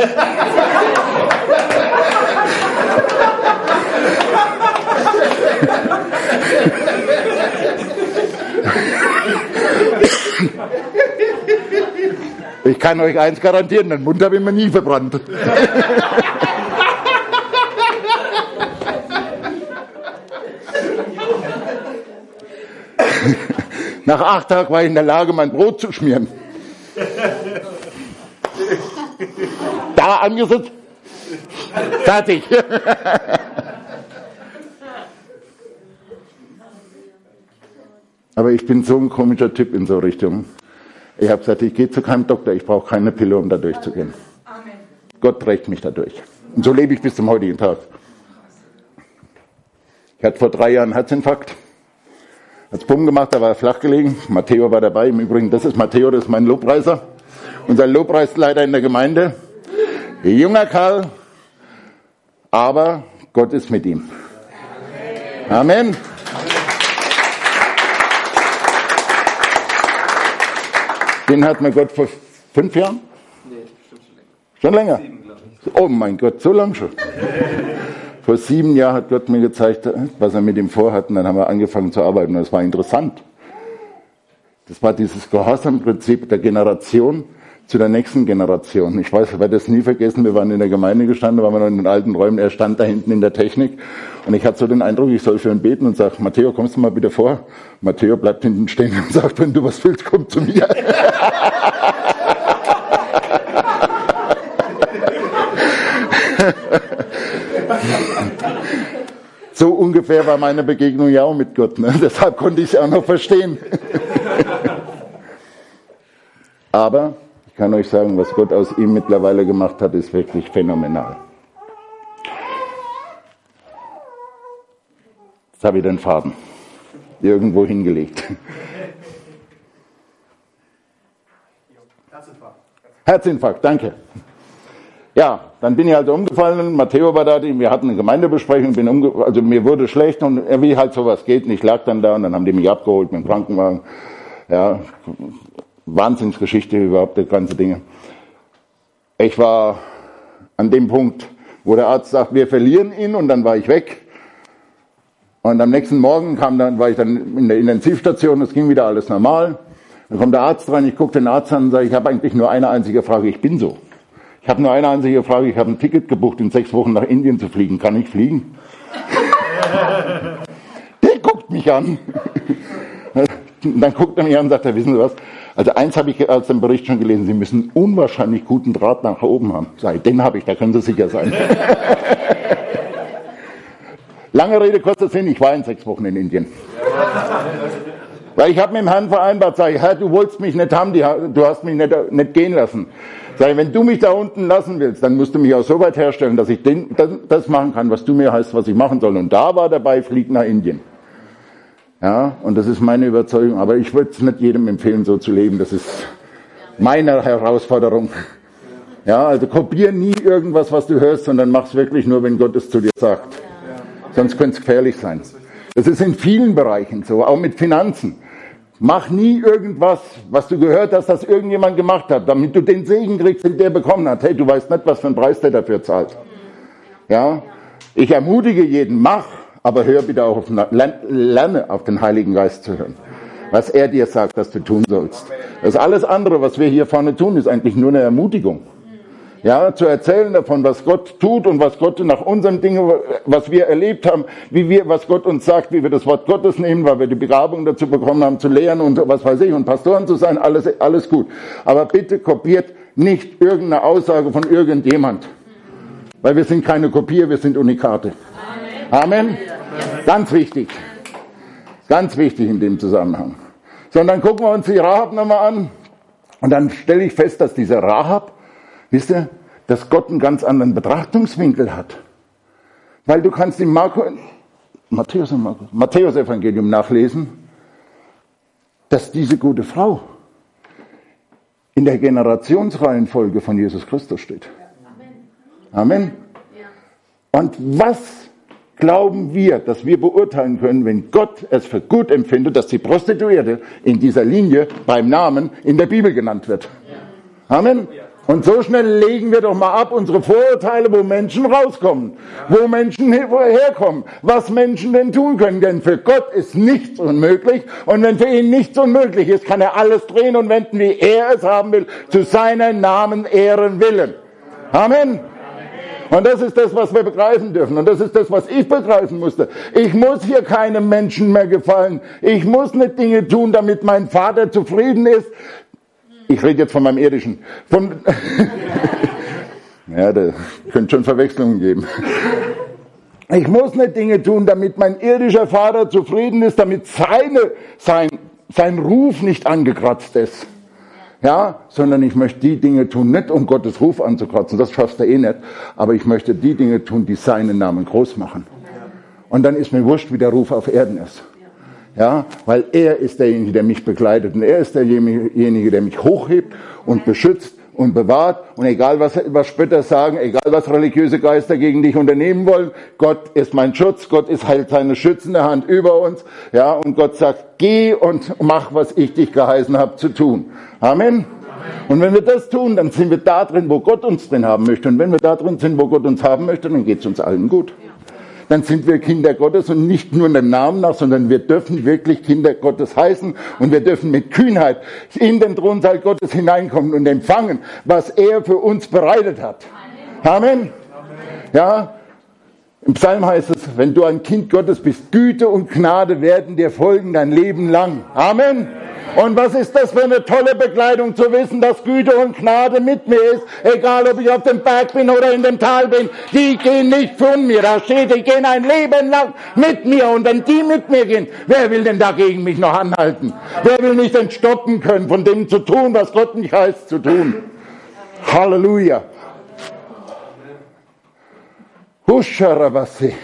Ich kann euch eins garantieren, den Mund habe ich mir nie verbrannt. Nach acht Tagen war ich in der Lage, mein Brot zu schmieren. Da angesetzt, fertig. Aber ich bin so ein komischer Typ in so Richtung. Ich habe gesagt, ich gehe zu keinem Doktor, ich brauche keine Pille, um da durchzugehen. Amen. Gott trägt mich da durch. Und so lebe ich bis zum heutigen Tag. Ich hatte vor drei Jahren einen Herzinfarkt. Hat's Bumm gemacht, da war er flach gelegen. Matteo war dabei. Im Übrigen, das ist Matteo, das ist mein Lobpreiser. Unser Lobpreisleiter in der Gemeinde. Junger Kerl, aber Gott ist mit ihm. Amen. Den hat mir Gott vor fünf Jahren? Nee, schon länger. Schon länger? Sieben, oh mein Gott, so lang schon. Vor sieben Jahren hat Gott mir gezeigt, was er mit ihm vorhat, und dann haben wir angefangen zu arbeiten, und das war interessant. Das war dieses Gehorsamprinzip der Generation zu der nächsten Generation. Ich weiß, ich werde das nie vergessen, wir waren in der Gemeinde gestanden, da waren wir noch in den alten Räumen, er stand da hinten in der Technik, und ich hatte so den Eindruck, ich soll für ihn beten und sage, Matteo, kommst du mal bitte vor? Matteo bleibt hinten stehen und sagt, wenn du was willst, komm zu mir. So ungefähr war meine Begegnung ja auch mit Gott, ne? Deshalb konnte ich es auch noch verstehen. Aber ich kann euch sagen, was Gott aus ihm mittlerweile gemacht hat, ist wirklich phänomenal. Jetzt habe ich den Faden irgendwo hingelegt. Herzinfarkt. Herzinfarkt, danke. Ja, dann bin ich also umgefallen, Matteo war da, wir hatten eine Gemeindebesprechung, bin umge- also mir wurde schlecht und wie halt sowas geht, und ich lag dann da und dann haben die mich abgeholt mit dem Krankenwagen. Ja, Wahnsinnsgeschichte überhaupt, das ganze Dinge. Ich war an dem Punkt, wo der Arzt sagt, wir verlieren ihn, und dann war ich weg. Und am nächsten Morgen kam dann, war ich dann in der Intensivstation, es ging wieder alles normal. Dann kommt der Arzt rein, ich gucke den Arzt an und sage, ich habe eigentlich nur eine einzige Frage, ich bin so. Ich habe nur eine einzige Frage, ich habe ein Ticket gebucht, in sechs Wochen nach Indien zu fliegen. Kann ich fliegen? Der guckt mich an. Dann guckt er mich an und sagt, wissen Sie was? Also eins habe ich aus dem Bericht schon gelesen, Sie müssen unwahrscheinlich guten Draht nach oben haben. Sag ich, den habe ich, da können Sie sicher sein. Lange Rede, kurzer Sinn, ich war in sechs Wochen in Indien. Weil ich habe mit dem Herrn vereinbart, sage ich, Herr, du wolltest mich nicht haben, du hast mich nicht, nicht gehen lassen. Sag ich, wenn du mich da unten lassen willst, dann musst du mich auch so weit herstellen, dass ich den, das, das machen kann, was du mir heißt, was ich machen soll. Und da war dabei, flieg nach Indien. Ja, und das ist meine Überzeugung. Aber ich würde es nicht jedem empfehlen, so zu leben. Das ist meine Herausforderung. Ja, also kopier nie irgendwas, was du hörst, sondern mach's wirklich nur, wenn Gott es zu dir sagt. Sonst könnte es gefährlich sein. Das ist in vielen Bereichen so, auch mit Finanzen. Mach nie irgendwas, was du gehört hast, dass irgendjemand gemacht hat, damit du den Segen kriegst, den der bekommen hat. Hey, du weißt nicht, was für einen Preis der dafür zahlt. Ja, ich ermutige jeden, mach, aber hör bitte auch auf, lerne auf den Heiligen Geist zu hören. Was er dir sagt, dass du tun sollst. Das alles andere, was wir hier vorne tun, ist eigentlich nur eine Ermutigung. Ja, zu erzählen davon, was Gott tut und was Gott nach unseren Dingen, was wir erlebt haben, wie wir, was Gott uns sagt, wie wir das Wort Gottes nehmen, weil wir die Begabung dazu bekommen haben, zu lehren und was weiß ich, und Pastoren zu sein, alles, alles gut. Aber bitte kopiert nicht irgendeine Aussage von irgendjemand. Weil wir sind keine Kopie, wir sind Unikate. Amen. Amen. Ganz wichtig. Ganz wichtig in dem Zusammenhang. So, und dann gucken wir uns die Rahab nochmal an. Und dann stelle ich fest, dass diese Rahab, wisst ihr, dass Gott einen ganz anderen Betrachtungswinkel hat. Weil du kannst im Marco, Matthäus, Markus, Matthäus Evangelium nachlesen, dass diese gute Frau in der Generationsreihenfolge von Jesus Christus steht. Amen. Und was glauben wir, dass wir beurteilen können, wenn Gott es für gut empfindet, dass die Prostituierte in dieser Linie beim Namen in der Bibel genannt wird? Amen. Und so schnell legen wir doch mal ab unsere Vorurteile, wo Menschen rauskommen, wo Menschen herkommen, was Menschen denn tun können. Denn für Gott ist nichts unmöglich. Und wenn für ihn nichts unmöglich ist, kann er alles drehen und wenden, wie er es haben will, zu seinem Namen Ehren willen. Amen. Und das ist das, was wir begreifen dürfen. Und das ist das, was ich begreifen musste. Ich muss hier keinem Menschen mehr gefallen. Ich muss nicht Dinge tun, damit mein Vater zufrieden ist. Ich rede jetzt von meinem Irdischen. Von ja, da könnte schon Verwechslungen geben. Ich muss nicht Dinge tun, damit mein irdischer Vater zufrieden ist, damit seine, sein, sein Ruf nicht angekratzt ist. Ja, sondern ich möchte die Dinge tun, nicht um Gottes Ruf anzukratzen, das schaffst du eh nicht, aber ich möchte die Dinge tun, die seinen Namen groß machen. Und dann ist mir wurscht, wie der Ruf auf Erden ist. Ja, weil er ist derjenige, der mich begleitet und er ist derjenige, der mich hochhebt und beschützt und bewahrt. Und egal, was, was Spötter sagen, egal, was religiöse Geister gegen dich unternehmen wollen, Gott ist mein Schutz, Gott ist halt seine schützende Hand über uns. Ja, und Gott sagt, geh und mach, was ich dich geheißen habe zu tun. Amen. Amen. Und wenn wir das tun, dann sind wir da drin, wo Gott uns drin haben möchte. Und wenn wir da drin sind, wo Gott uns haben möchte, dann geht es uns allen gut. Dann sind wir Kinder Gottes und nicht nur dem Namen nach, sondern wir dürfen wirklich Kinder Gottes heißen und wir dürfen mit Kühnheit in den Thronsaal Gottes hineinkommen und empfangen, was er für uns bereitet hat. Amen. Amen. Ja, im Psalm heißt es, wenn du ein Kind Gottes bist, Güte und Gnade werden dir folgen dein Leben lang. Amen. Und was ist das für eine tolle Begleitung, zu wissen, dass Güte und Gnade mit mir ist, egal ob ich auf dem Berg bin oder in dem Tal bin, die gehen nicht von mir, da steht, die gehen ein Leben lang mit mir und wenn die mit mir gehen, wer will denn dagegen mich noch anhalten? Wer will mich denn stoppen können, von dem zu tun, was Gott mich heißt zu tun? Halleluja. Husharabasi.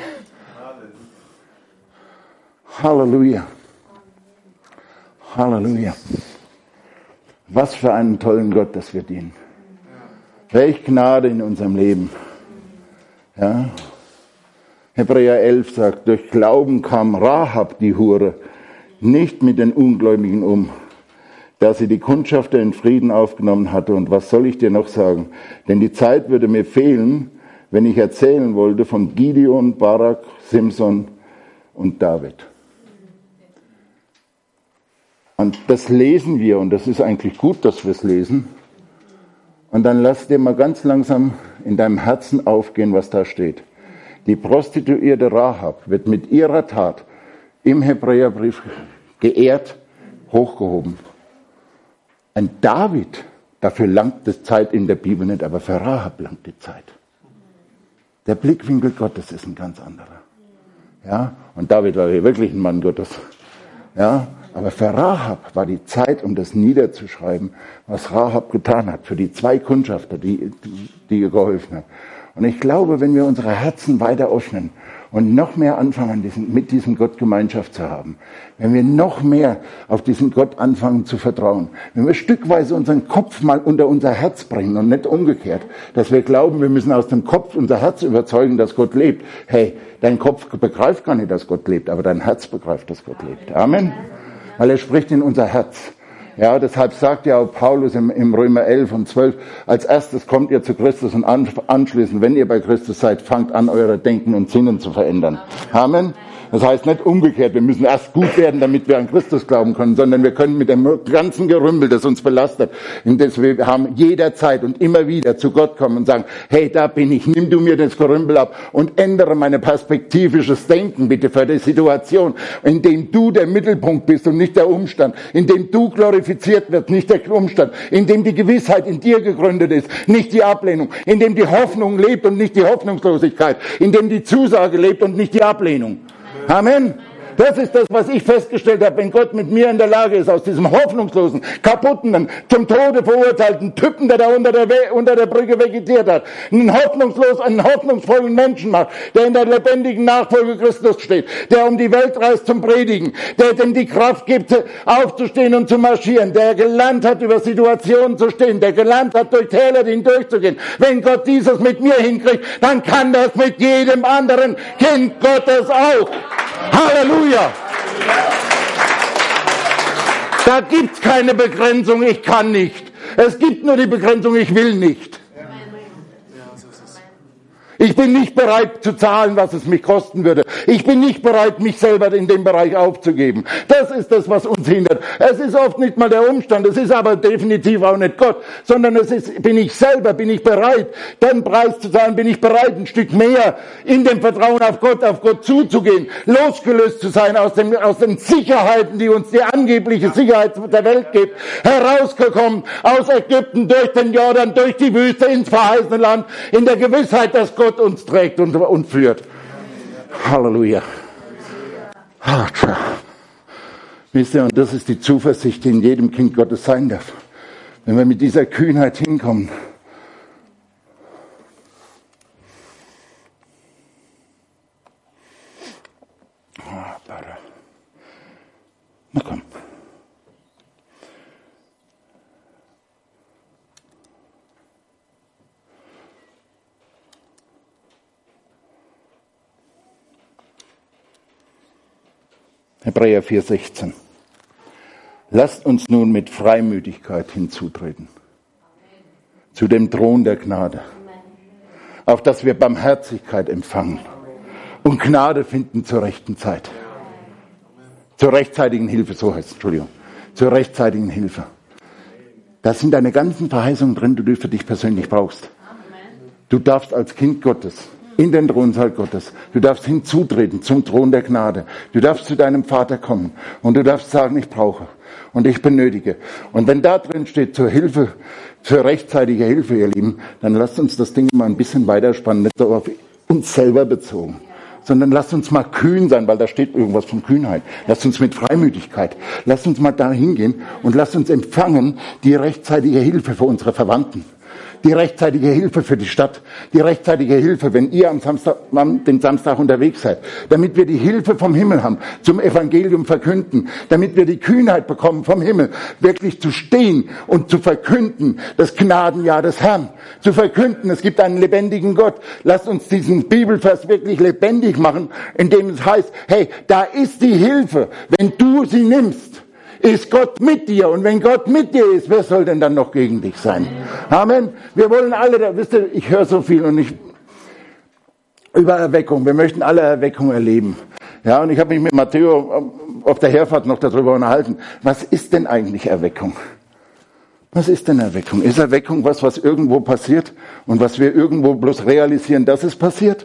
Halleluja. Halleluja. Was für einen tollen Gott, dass wir dienen. Welch Gnade in unserem Leben. Ja. Hebräer elf sagt, durch Glauben kam Rahab, die Hure, nicht mit den Ungläubigen um, da sie die Kundschafter in Frieden aufgenommen hatte. Und was soll ich dir noch sagen? Denn die Zeit würde mir fehlen, wenn ich erzählen wollte von Gideon, Barak, Simson und David. Und das lesen wir, und das ist eigentlich gut, dass wir es lesen. Und dann lass dir mal ganz langsam in deinem Herzen aufgehen, was da steht. Die Prostituierte Rahab wird mit ihrer Tat im Hebräerbrief geehrt, hochgehoben. Ein David, dafür langt die Zeit in der Bibel nicht, aber für Rahab langt die Zeit. Der Blickwinkel Gottes ist ein ganz anderer. Ja, und David war wirklich ein Mann Gottes. Ja, aber für Rahab war die Zeit, um das niederzuschreiben, was Rahab getan hat, für die zwei Kundschafter, die, die ihr geholfen hat. Und ich glaube, wenn wir unsere Herzen weiter öffnen und noch mehr anfangen, diesen, mit diesem Gott Gemeinschaft zu haben, wenn wir noch mehr auf diesen Gott anfangen zu vertrauen, wenn wir stückweise unseren Kopf mal unter unser Herz bringen und nicht umgekehrt, dass wir glauben, wir müssen aus dem Kopf unser Herz überzeugen, dass Gott lebt. Hey, dein Kopf begreift gar nicht, dass Gott lebt, aber dein Herz begreift, dass Gott lebt. Amen. Weil er spricht in unser Herz. Ja, deshalb sagt ja auch Paulus im, im Römer elf und zwölf, als erstes kommt ihr zu Christus und an, anschließend, wenn ihr bei Christus seid, fangt an, eure Denken und Sinnen zu verändern. Amen. Das heißt nicht umgekehrt, wir müssen erst gut werden, damit wir an Christus glauben können, sondern wir können mit dem ganzen Gerümpel, das uns belastet, in das wir haben, jederzeit und immer wieder zu Gott kommen und sagen, hey, da bin ich, nimm du mir das Gerümpel ab und ändere meine perspektivisches Denken bitte für die Situation, in dem du der Mittelpunkt bist und nicht der Umstand, in dem du glorifiziert wirst, nicht der Umstand, in dem die Gewissheit in dir gegründet ist, nicht die Ablehnung, in dem die Hoffnung lebt und nicht die Hoffnungslosigkeit, in dem die Zusage lebt und nicht die Ablehnung. Amen. Das ist das, was ich festgestellt habe, wenn Gott mit mir in der Lage ist, aus diesem hoffnungslosen, kaputten, zum Tode verurteilten Typen, der da unter der, We- unter der Brücke vegetiert hat, einen hoffnungslos, einen hoffnungsvollen Menschen macht, der in der lebendigen Nachfolge Christus steht, der um die Welt reist zum Predigen, der dem die Kraft gibt, aufzustehen und zu marschieren, der gelernt hat, über Situationen zu stehen, der gelernt hat, durch Täler hindurchzugehen. Wenn Gott dieses mit mir hinkriegt, dann kann das mit jedem anderen Kind Gottes auch. Halleluja! Da gibt's keine Begrenzung, ich kann nicht. Es gibt nur die Begrenzung, ich will nicht. Ich bin nicht bereit zu zahlen, was es mich kosten würde. Ich bin nicht bereit, mich selber in dem Bereich aufzugeben. Das ist das, was uns hindert. Es ist oft nicht mal der Umstand, es ist aber definitiv auch nicht Gott, sondern es ist, bin ich selber, bin ich bereit, den Preis zu zahlen, bin ich bereit, ein Stück mehr in dem Vertrauen auf Gott, auf Gott zuzugehen, losgelöst zu sein aus, dem, aus den Sicherheiten, die uns die angebliche Sicherheit der Welt gibt, herausgekommen aus Ägypten, durch den Jordan, durch die Wüste, ins verheißene Land, in der Gewissheit, dass Gott uns trägt und, und führt. Halleluja. Ach, tja. Wisst ihr, und das ist die Zuversicht, die in jedem Kind Gottes sein darf. Wenn wir mit dieser Kühnheit hinkommen. Na komm. Hebräer vier sechzehn. Lasst uns nun mit Freimütigkeit hinzutreten zu dem Thron der Gnade, auf dass wir Barmherzigkeit empfangen und Gnade finden zur rechten Zeit. Zur rechtzeitigen Hilfe, so heißt es, Entschuldigung. Zur rechtzeitigen Hilfe. Da sind deine ganzen Verheißungen drin, die du für dich persönlich brauchst. Du darfst als Kind Gottes in den Thronsaal Gottes. Du darfst hinzutreten zum Thron der Gnade. Du darfst zu deinem Vater kommen und du darfst sagen, ich brauche und ich benötige. Und wenn da drin steht, zur Hilfe, zur rechtzeitigen Hilfe, ihr Lieben, dann lasst uns das Ding mal ein bisschen weiterspannen, nicht so auf uns selber bezogen, sondern lasst uns mal kühn sein, weil da steht irgendwas von Kühnheit. Lasst uns mit Freimütigkeit, lasst uns mal da hingehen und lasst uns empfangen die rechtzeitige Hilfe für unsere Verwandten. Die rechtzeitige Hilfe für die Stadt, die rechtzeitige Hilfe, wenn ihr am Samstag, am, den Samstag unterwegs seid, damit wir die Hilfe vom Himmel haben, zum Evangelium verkünden, damit wir die Kühnheit bekommen vom Himmel, wirklich zu stehen und zu verkünden, das Gnadenjahr des Herrn, zu verkünden, es gibt einen lebendigen Gott. Lasst uns diesen Bibelvers wirklich lebendig machen, indem es heißt, hey, da ist die Hilfe, wenn du sie nimmst. Ist Gott mit dir. Und wenn Gott mit dir ist, wer soll denn dann noch gegen dich sein? Amen. Wir wollen alle, da, wisst ihr, ich höre so viel und ich, über Erweckung. Wir möchten alle Erweckung erleben. Ja, und ich habe mich mit Matteo auf der Herfahrt noch darüber unterhalten. Was ist denn eigentlich Erweckung? Was ist denn Erweckung? Ist Erweckung was, was irgendwo passiert und was wir irgendwo bloß realisieren, dass es passiert?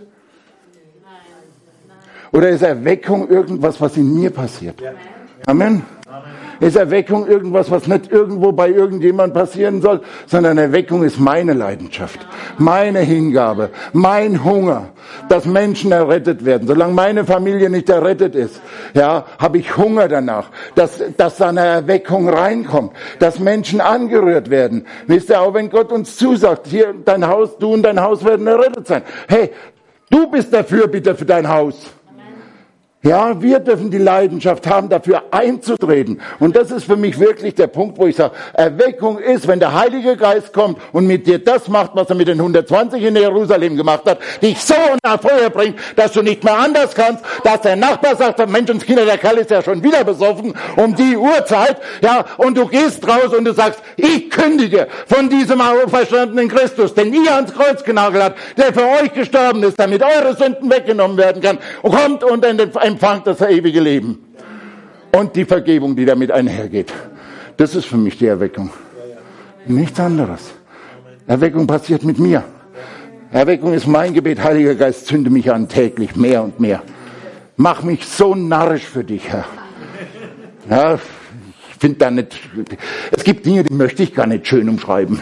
Oder ist Erweckung irgendwas, was in mir passiert? Amen. Ist Erweckung irgendwas, was nicht irgendwo bei irgendjemand passieren soll, sondern Erweckung ist meine Leidenschaft, meine Hingabe, mein Hunger, dass Menschen errettet werden. Solange meine Familie nicht errettet ist, ja, habe ich Hunger danach, dass, dass da eine Erweckung reinkommt, dass Menschen angerührt werden. Wisst ihr, auch wenn Gott uns zusagt, hier dein Haus, du und dein Haus werden errettet sein. Hey, du bist der Fürbitter für dein Haus. Ja, wir dürfen die Leidenschaft haben, dafür einzutreten. Und das ist für mich wirklich der Punkt, wo ich sage, Erweckung ist, wenn der Heilige Geist kommt und mit dir das macht, was er mit den hundertzwanzig in Jerusalem gemacht hat, dich so nach Feuer bringt, dass du nicht mehr anders kannst, dass der Nachbar sagt, Menschenskinder, der Kerl ist ja schon wieder besoffen um die Uhrzeit, ja, und du gehst raus und du sagst, ich kündige von diesem auferstandenen Christus, den ihr ans Kreuz genagelt habt, der für euch gestorben ist, damit eure Sünden weggenommen werden kann, und kommt und in den empfangt das ewige Leben und die Vergebung, die damit einhergeht. Das ist für mich die Erweckung. Nichts anderes. Erweckung passiert mit mir. Erweckung ist mein Gebet. Heiliger Geist, zünde mich an täglich mehr und mehr. Mach mich so narrisch für dich, Herr. Ja, ich finde da nicht, es gibt Dinge, die möchte ich gar nicht schön umschreiben.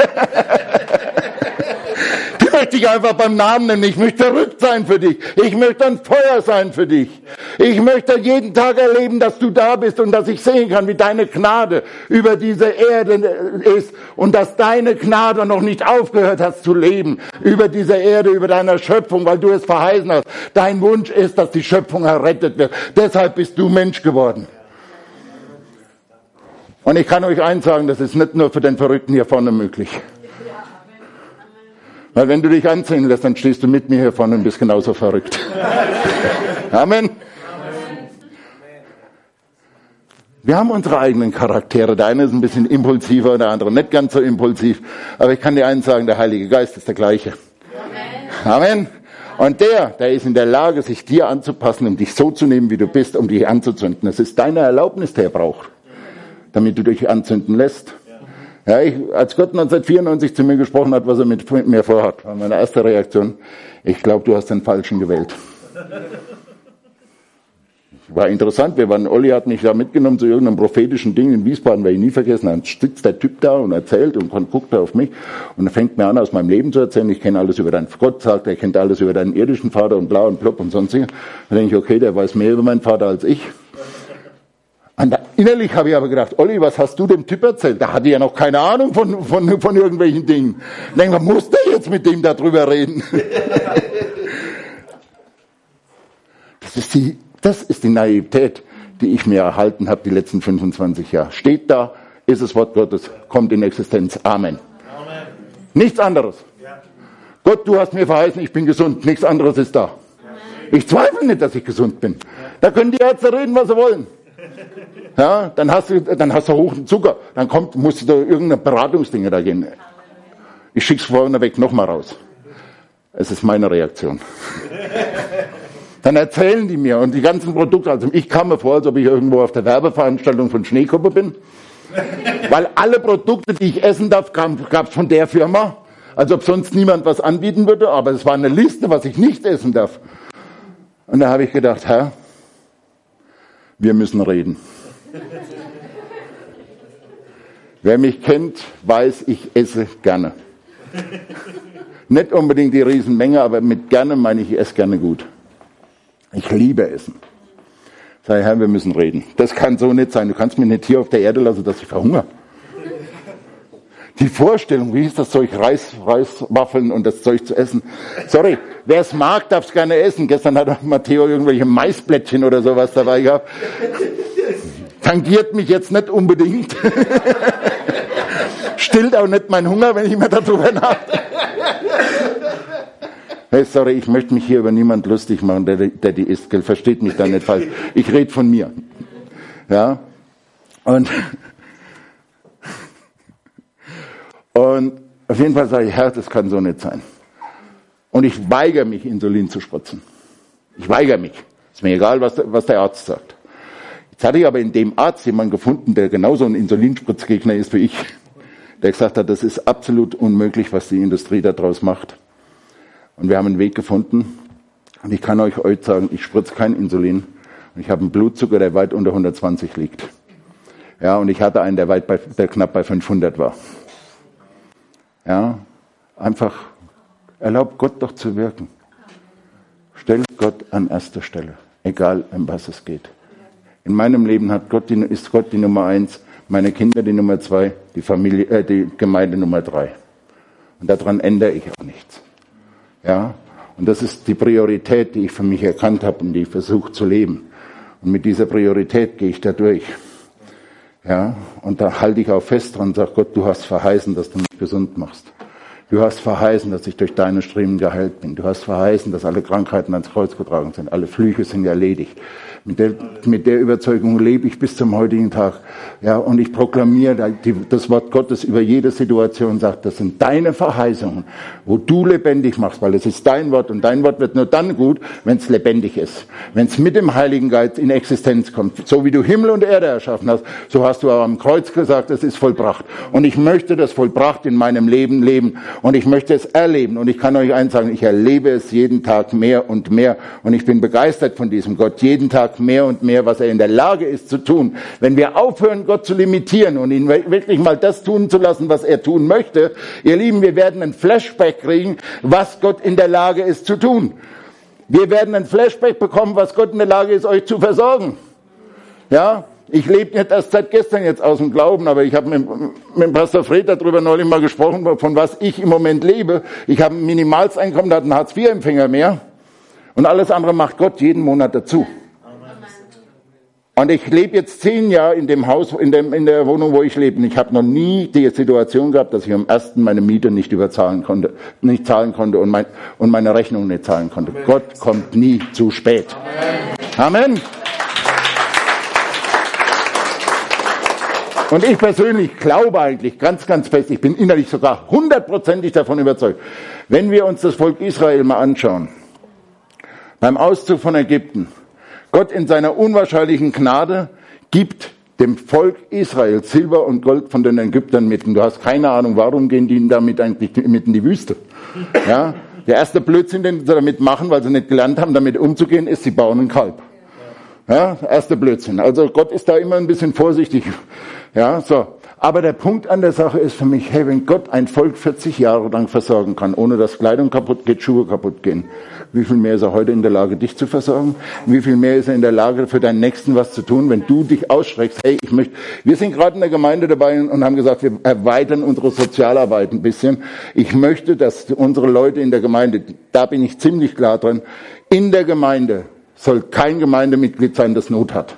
Möchte ich einfach beim Namen nennen. Ich möchte verrückt sein für dich. Ich möchte ein Feuer sein für dich. Ich möchte jeden Tag erleben, dass du da bist und dass ich sehen kann, wie deine Gnade über diese Erde ist und dass deine Gnade noch nicht aufgehört hat zu leben über diese Erde, über deiner Schöpfung, weil du es verheißen hast. Dein Wunsch ist, dass die Schöpfung errettet wird. Deshalb bist du Mensch geworden. Und ich kann euch eins sagen, das ist nicht nur für den Verrückten hier vorne möglich. Weil wenn du dich anziehen lässt, dann stehst du mit mir hier vorne und bist genauso verrückt. Amen. Wir haben unsere eigenen Charaktere. Der eine ist ein bisschen impulsiver, der andere nicht ganz so impulsiv. Aber ich kann dir eins sagen, der Heilige Geist ist der gleiche. Amen. Und der, der ist in der Lage, sich dir anzupassen, um dich so zu nehmen, wie du bist, um dich anzuzünden. Das ist deine Erlaubnis, die er braucht, damit du dich anzünden lässt. Ja, ich, als Gott neunzehnhundertvierundneunzig zu mir gesprochen hat, was er mit, mit mir vorhat, war meine erste Reaktion, ich glaube, du hast den Falschen gewählt. War interessant, wir waren, Olli hat mich da mitgenommen zu irgendeinem prophetischen Ding in Wiesbaden, werde ich nie vergessen. Dann sitzt der Typ da und erzählt und guckt da auf mich und er fängt mir an, aus meinem Leben zu erzählen. Ich kenne alles über deinen, Gott sagt, er kennt alles über deinen irdischen Vater und bla und plopp und sonstiges. Dann denke ich, okay, der weiß mehr über meinen Vater als ich. Und da, innerlich habe ich aber gedacht, Olli, was hast du dem Typ erzählt? Da hatte ja noch keine Ahnung von, von, von irgendwelchen Dingen. Ich denke, man muss da jetzt mit dem darüber reden. Das ist die, Das ist die Naivität, die ich mir erhalten habe die letzten fünfundzwanzig Jahre. Steht da, ist das Wort Gottes, kommt in Existenz. Amen. Amen. Nichts anderes. Ja. Gott, du hast mir verheißen, ich bin gesund. Nichts anderes ist da. Amen. Ich zweifle nicht, dass ich gesund bin. Ja. Da können die Ärzte reden, was sie wollen. Ja, dann hast du, dann hast du hohen Zucker. Dann kommt, musst du da irgendeine Beratungsdinge da gehen. Ich schick's vorne weg nochmal raus. Es ist meine Reaktion. Dann erzählen die mir und die ganzen Produkte, also ich kam mir vor, als ob ich irgendwo auf der Werbeveranstaltung von Schneekoppe bin, weil alle Produkte, die ich essen darf, gab es von der Firma, als ob sonst niemand was anbieten würde, aber es war eine Liste, was ich nicht essen darf. Und da habe ich gedacht, Herr, wir müssen reden. Wer mich kennt, weiß, ich esse gerne. Nicht unbedingt die Riesenmenge, aber mit gerne meine ich, ich esse gerne gut. Ich liebe Essen. Sag ich, Herr, wir müssen reden. Das kann so nicht sein. Du kannst mich nicht hier auf der Erde lassen, dass ich verhungere. Die Vorstellung, wie ist das Zeug, Reis, Reiswaffeln und das Zeug zu essen. Sorry, wer es mag, darf es gerne essen. Gestern hat Matteo irgendwelche Maisblättchen oder sowas dabei gehabt. Tangiert mich jetzt nicht unbedingt. Stillt auch nicht meinen Hunger, wenn ich mir darüber nachdenke. Hey, sorry, ich möchte mich hier über niemand lustig machen, der, der die isst, gell? Versteht mich da nicht falsch. Ich rede von mir. Ja? Und, und auf jeden Fall sage ich, Herr, das kann so nicht sein. Und ich weigere mich, Insulin zu spritzen. Ich weigere mich. Ist mir egal, was, was der Arzt sagt. Jetzt hatte ich aber in dem Arzt jemanden gefunden, der genauso ein Insulinspritzgegner ist wie ich. Der gesagt hat, das ist absolut unmöglich, was die Industrie daraus macht. Und wir haben einen Weg gefunden. Und ich kann euch heute sagen, ich spritze kein Insulin. Und ich habe einen Blutzucker, der weit unter hundertzwanzig liegt. Ja, und ich hatte einen, der weit bei, der knapp bei fünfhundert war. Ja, einfach erlaubt Gott doch zu wirken. Stellt Gott an erster Stelle. Egal, um was es geht. In meinem Leben hat Gott die, ist Gott die Nummer eins, meine Kinder die Nummer zwei, die Familie, äh, die Gemeinde Nummer drei. Und daran ändere ich auch nichts. Ja, und das ist die Priorität, die ich für mich erkannt habe und die ich versuche zu leben. Und mit dieser Priorität gehe ich da durch. Ja, und da halte ich auch fest dran und sage, Gott, du hast verheißen, dass du mich gesund machst. Du hast verheißen, dass ich durch deine Striemen geheilt bin. Du hast verheißen, dass alle Krankheiten ans Kreuz getragen sind. Alle Flüche sind erledigt. Mit der, mit der Überzeugung lebe ich bis zum heutigen Tag. Ja, und ich proklamiere die, das Wort Gottes über jede Situation, sagt, das sind deine Verheißungen, wo du lebendig machst, weil es ist dein Wort und dein Wort wird nur dann gut, wenn es lebendig ist. Wenn es mit dem Heiligen Geist in Existenz kommt. So wie du Himmel und Erde erschaffen hast, so hast du auch am Kreuz gesagt, es ist vollbracht. Und ich möchte das vollbracht in meinem Leben leben. Und ich möchte es erleben. Und ich kann euch eins sagen, ich erlebe es jeden Tag mehr und mehr. Und ich bin begeistert von diesem Gott. Jeden Tag mehr und mehr, was er in der Lage ist zu tun. Wenn wir aufhören, Gott zu limitieren und ihn wirklich mal das tun zu lassen, was er tun möchte, ihr Lieben, wir werden ein Flashback kriegen, was Gott in der Lage ist zu tun. Wir werden ein Flashback bekommen, was Gott in der Lage ist, euch zu versorgen. Ja? Ich lebe nicht erst seit gestern jetzt aus dem Glauben, aber ich habe mit, mit dem Pastor Fred darüber neulich mal gesprochen, von was ich im Moment lebe. Ich habe ein Minimalseinkommen, da hat ein Hartz vier Empfänger mehr. Und alles andere macht Gott jeden Monat dazu. Und ich lebe jetzt zehn Jahre in dem Haus, in, dem, in der Wohnung, wo ich lebe. Und ich habe noch nie die Situation gehabt, dass ich am ersten meine Miete nicht überzahlen konnte, nicht zahlen konnte und, mein, und meine Rechnung nicht zahlen konnte. Amen. Gott kommt nie zu spät. Amen. Amen. Und ich persönlich glaube eigentlich ganz, ganz fest, ich bin innerlich sogar hundertprozentig davon überzeugt, wenn wir uns das Volk Israel mal anschauen, beim Auszug von Ägypten, Gott in seiner unwahrscheinlichen Gnade gibt dem Volk Israel Silber und Gold von den Ägyptern mitten. Du hast keine Ahnung, warum gehen die damit eigentlich mitten in die Wüste? Ja? Der erste Blödsinn, den sie damit machen, weil sie nicht gelernt haben, damit umzugehen, ist, sie bauen ein Kalb. Ja, der erste Blödsinn. Also Gott ist da immer ein bisschen vorsichtig. Ja, so. Aber der Punkt an der Sache ist für mich, hey, wenn Gott ein Volk vierzig Jahre lang versorgen kann, ohne dass Kleidung kaputt geht, Schuhe kaputt gehen, wie viel mehr ist er heute in der Lage, dich zu versorgen? Wie viel mehr ist er in der Lage, für deinen Nächsten was zu tun, wenn du dich ausstreckst? Hey, ich möchte, wir sind gerade in der Gemeinde dabei und haben gesagt, wir erweitern unsere Sozialarbeit ein bisschen. Ich möchte, dass unsere Leute in der Gemeinde, da bin ich ziemlich klar drin, in der Gemeinde soll kein Gemeindemitglied sein, das Not hat.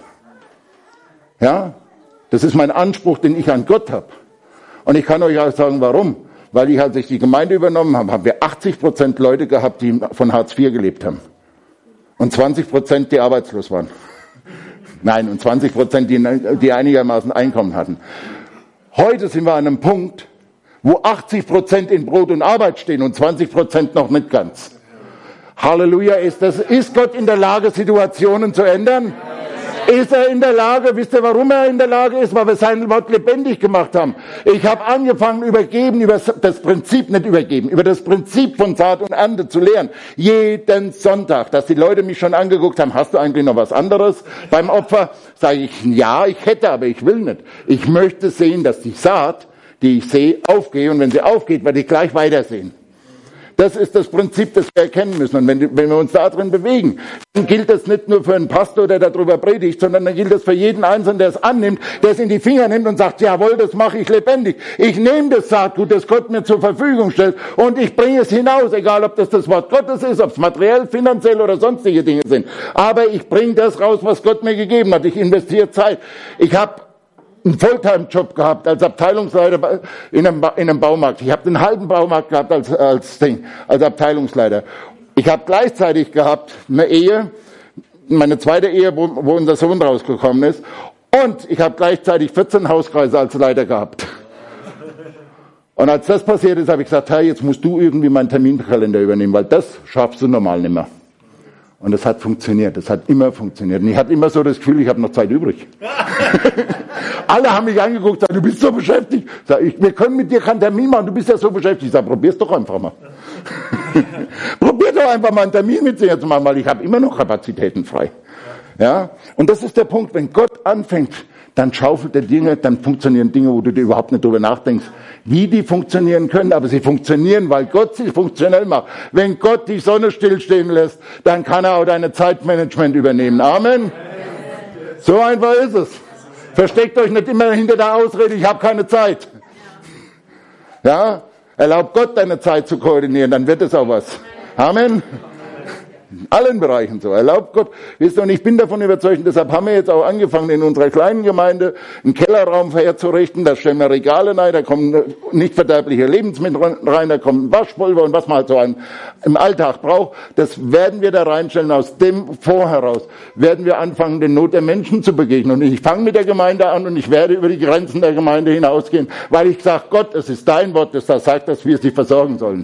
Ja? Das ist mein Anspruch, den ich an Gott habe. Und ich kann euch auch sagen, warum. Weil ich, als ich die Gemeinde übernommen habe, haben wir achtzig Prozent Leute gehabt, die von Hartz vier gelebt haben. Und zwanzig Prozent, die arbeitslos waren. Nein, und zwanzig Prozent, die, die einigermaßen Einkommen hatten. Heute sind wir an einem Punkt, wo achtzig Prozent in Brot und Arbeit stehen und zwanzig Prozent noch nicht ganz. Halleluja, ist das, ist Gott in der Lage, Situationen zu ändern? Ist er in der Lage, wisst ihr, warum er in der Lage ist? Weil wir sein Wort lebendig gemacht haben. Ich habe angefangen, übergeben, über das Prinzip, nicht übergeben, über das Prinzip von Saat und Ernte zu lehren. Jeden Sonntag, dass die Leute mich schon angeguckt haben, hast du eigentlich noch was anderes beim Opfer? Sage ich, ja, ich hätte, aber ich will nicht. Ich möchte sehen, dass die Saat, die ich sehe, aufgeht. Und wenn sie aufgeht, werde ich gleich weitersehen. Das ist das Prinzip, das wir erkennen müssen. Und wenn, wenn wir uns da drin bewegen, dann gilt das nicht nur für einen Pastor, der darüber predigt, sondern dann gilt das für jeden Einzelnen, der es annimmt, der es in die Finger nimmt und sagt, jawohl, das mache ich lebendig. Ich nehme das Saatgut, das Gott mir zur Verfügung stellt, und ich bringe es hinaus, egal ob das das Wort Gottes ist, ob es materiell, finanziell oder sonstige Dinge sind. Aber ich bringe das raus, was Gott mir gegeben hat. Ich investiere Zeit. Ich habe einen Fulltime-Job gehabt als Abteilungsleiter in einem, in einem Baumarkt. Ich habe den halben Baumarkt gehabt als, als Ding, als Abteilungsleiter. Ich habe gleichzeitig gehabt eine Ehe, meine zweite Ehe, wo, wo unser Sohn rausgekommen ist. Und ich habe gleichzeitig vierzehn Hauskreise als Leiter gehabt. Und als das passiert ist, habe ich gesagt, hey, jetzt musst du irgendwie meinen Terminkalender übernehmen, weil das schaffst du normal nicht mehr. Und das hat funktioniert, das hat immer funktioniert. Und ich hatte immer so das Gefühl, ich habe noch Zeit übrig. Alle haben mich angeguckt und gesagt, du bist so beschäftigt. Sag ich, wir können mit dir keinen Termin machen, du bist ja so beschäftigt. Ich sage, probier's doch einfach mal. Probier doch einfach mal einen Termin mit dir zu machen, weil ich habe immer noch Kapazitäten frei. Ja? Und das ist der Punkt, wenn Gott anfängt, dann schaufelt er Dinge, dann funktionieren Dinge, wo du dir überhaupt nicht drüber nachdenkst, wie die funktionieren können, aber sie funktionieren, weil Gott sie funktionell macht. Wenn Gott die Sonne stillstehen lässt, dann kann er auch deine Zeitmanagement übernehmen. Amen. So einfach ist es. Versteckt euch nicht immer hinter der Ausrede, ich habe keine Zeit. Ja, erlaubt Gott, deine Zeit zu koordinieren, dann wird es auch was. Amen. In allen Bereichen so. Erlaubt Gott. Wisst ihr, und ich bin davon überzeugt, deshalb haben wir jetzt auch angefangen, in unserer kleinen Gemeinde einen Kellerraum herzurichten. Da stellen wir Regale rein, da kommen nicht verderbliche Lebensmittel rein, da kommt Waschpulver und was man halt so im Alltag braucht. Das werden wir da reinstellen. Aus dem Fonds heraus werden wir anfangen, den Not der Menschen zu begegnen. Und ich fange mit der Gemeinde an und ich werde über die Grenzen der Gemeinde hinausgehen, weil ich sage, Gott, es ist dein Wort, das da sagt, dass wir sie versorgen sollen.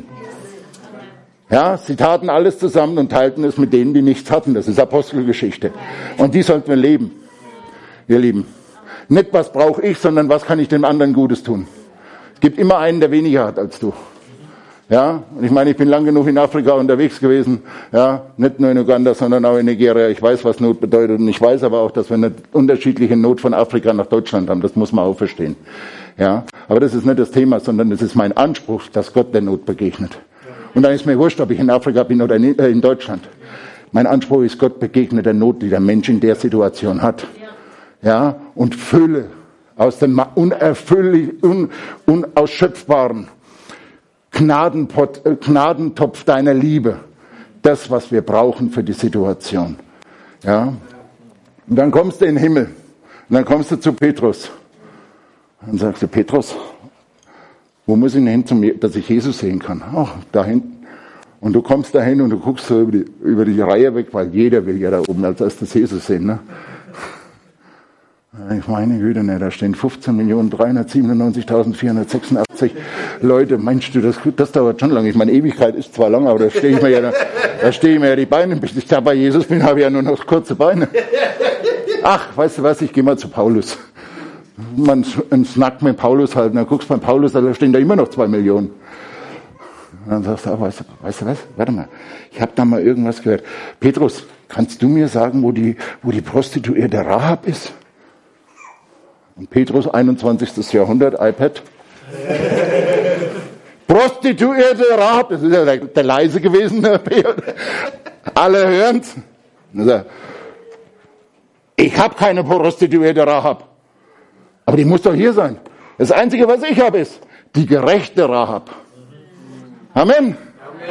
Ja, sie taten alles zusammen und teilten es mit denen, die nichts hatten. Das ist Apostelgeschichte. Und die sollten wir leben, ihr Lieben. Nicht, was brauche ich, sondern was kann ich dem anderen Gutes tun. Es gibt immer einen, der weniger hat als du. Ja, und ich meine, ich bin lang genug in Afrika unterwegs gewesen. Ja, nicht nur in Uganda, sondern auch in Nigeria. Ich weiß, was Not bedeutet. Und ich weiß aber auch, dass wir eine unterschiedliche Not von Afrika nach Deutschland haben. Das muss man auch verstehen. Ja, aber das ist nicht das Thema, sondern das ist mein Anspruch, dass Gott der Not begegnet. Und dann ist mir wurscht, ob ich in Afrika bin oder in Deutschland. Mein Anspruch ist, Gott begegnet der Not, die der Mensch in der Situation hat. Ja, und Fülle aus dem unerfülllich, un, unausschöpfbaren Gnadenpott, äh, Gnadentopf deiner Liebe. Das, was wir brauchen für die Situation. Ja. Und dann kommst du in den Himmel. Und dann kommst du zu Petrus. Und sagst du, Petrus, wo muss ich denn hin, dass ich Jesus sehen kann? Ach, da hinten. Und du kommst da hin und du guckst so über die, über die Reihe weg, weil jeder will ja da oben als erstes Jesus sehen. Ne? Ich meine Güte, ne, da stehen fünfzehn Millionen dreihundertsiebenundneunzigtausendvierhundertsechsundachtzig Leute. Meinst du, das, das dauert schon lange. Ich meine, Ewigkeit ist zwar lang, aber da stehe ich mir ja, da, da stehe ich mir ja die Beine, bis ich da bei Jesus bin, habe ich ja nur noch kurze Beine. Ach, weißt du was, ich gehe mal zu Paulus. Man, ein Snack mit Paulus halten, dann guckst du beim Paulus, da stehen da immer noch zwei Millionen. Und dann sagst du, oh, weißt, du, weißt du was, warte mal, ich habe da mal irgendwas gehört. Petrus, kannst du mir sagen, wo die, wo die Prostituierte Rahab ist? Und Petrus, einundzwanzigstes Jahrhundert, iPad. Prostituierte Rahab, das ist ja der, der leise gewesen, der alle hören's. Ich habe keine Prostituierte Rahab, aber die muss doch hier sein. Das Einzige, was ich habe, ist die gerechte Rahab. Amen. Amen.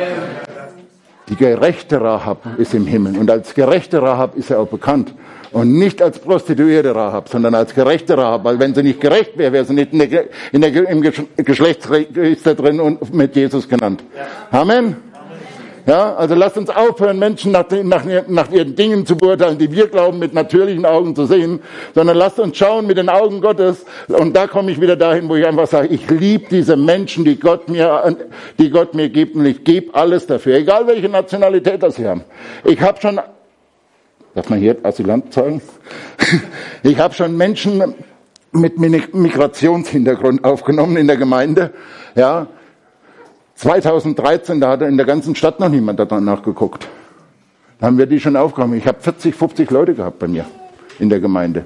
Die gerechte Rahab ist im Himmel und als gerechte Rahab ist er auch bekannt. Und nicht als prostituierte Rahab, sondern als gerechte Rahab. Weil wenn sie nicht gerecht wäre, wäre sie nicht in der, in der, im Geschlechtsregister drin und mit Jesus genannt. Ja. Amen. Ja, also lasst uns aufhören, Menschen nach, nach, nach ihren Dingen zu beurteilen, die wir glauben, mit natürlichen Augen zu sehen, sondern lasst uns schauen mit den Augen Gottes. Und da komme ich wieder dahin, wo ich einfach sage, ich liebe diese Menschen, die Gott mir, die Gott mir gibt, und ich gebe alles dafür, egal welche Nationalität das sie haben. Ich habe schon, darf man hier Asylant sagen? Ich habe schon Menschen mit Migrationshintergrund aufgenommen in der Gemeinde, ja. zweitausenddreizehn, da hat in der ganzen Stadt noch niemand danach geguckt. Da haben wir die schon aufgenommen. Ich habe vierzig, fünfzig Leute gehabt bei mir in der Gemeinde.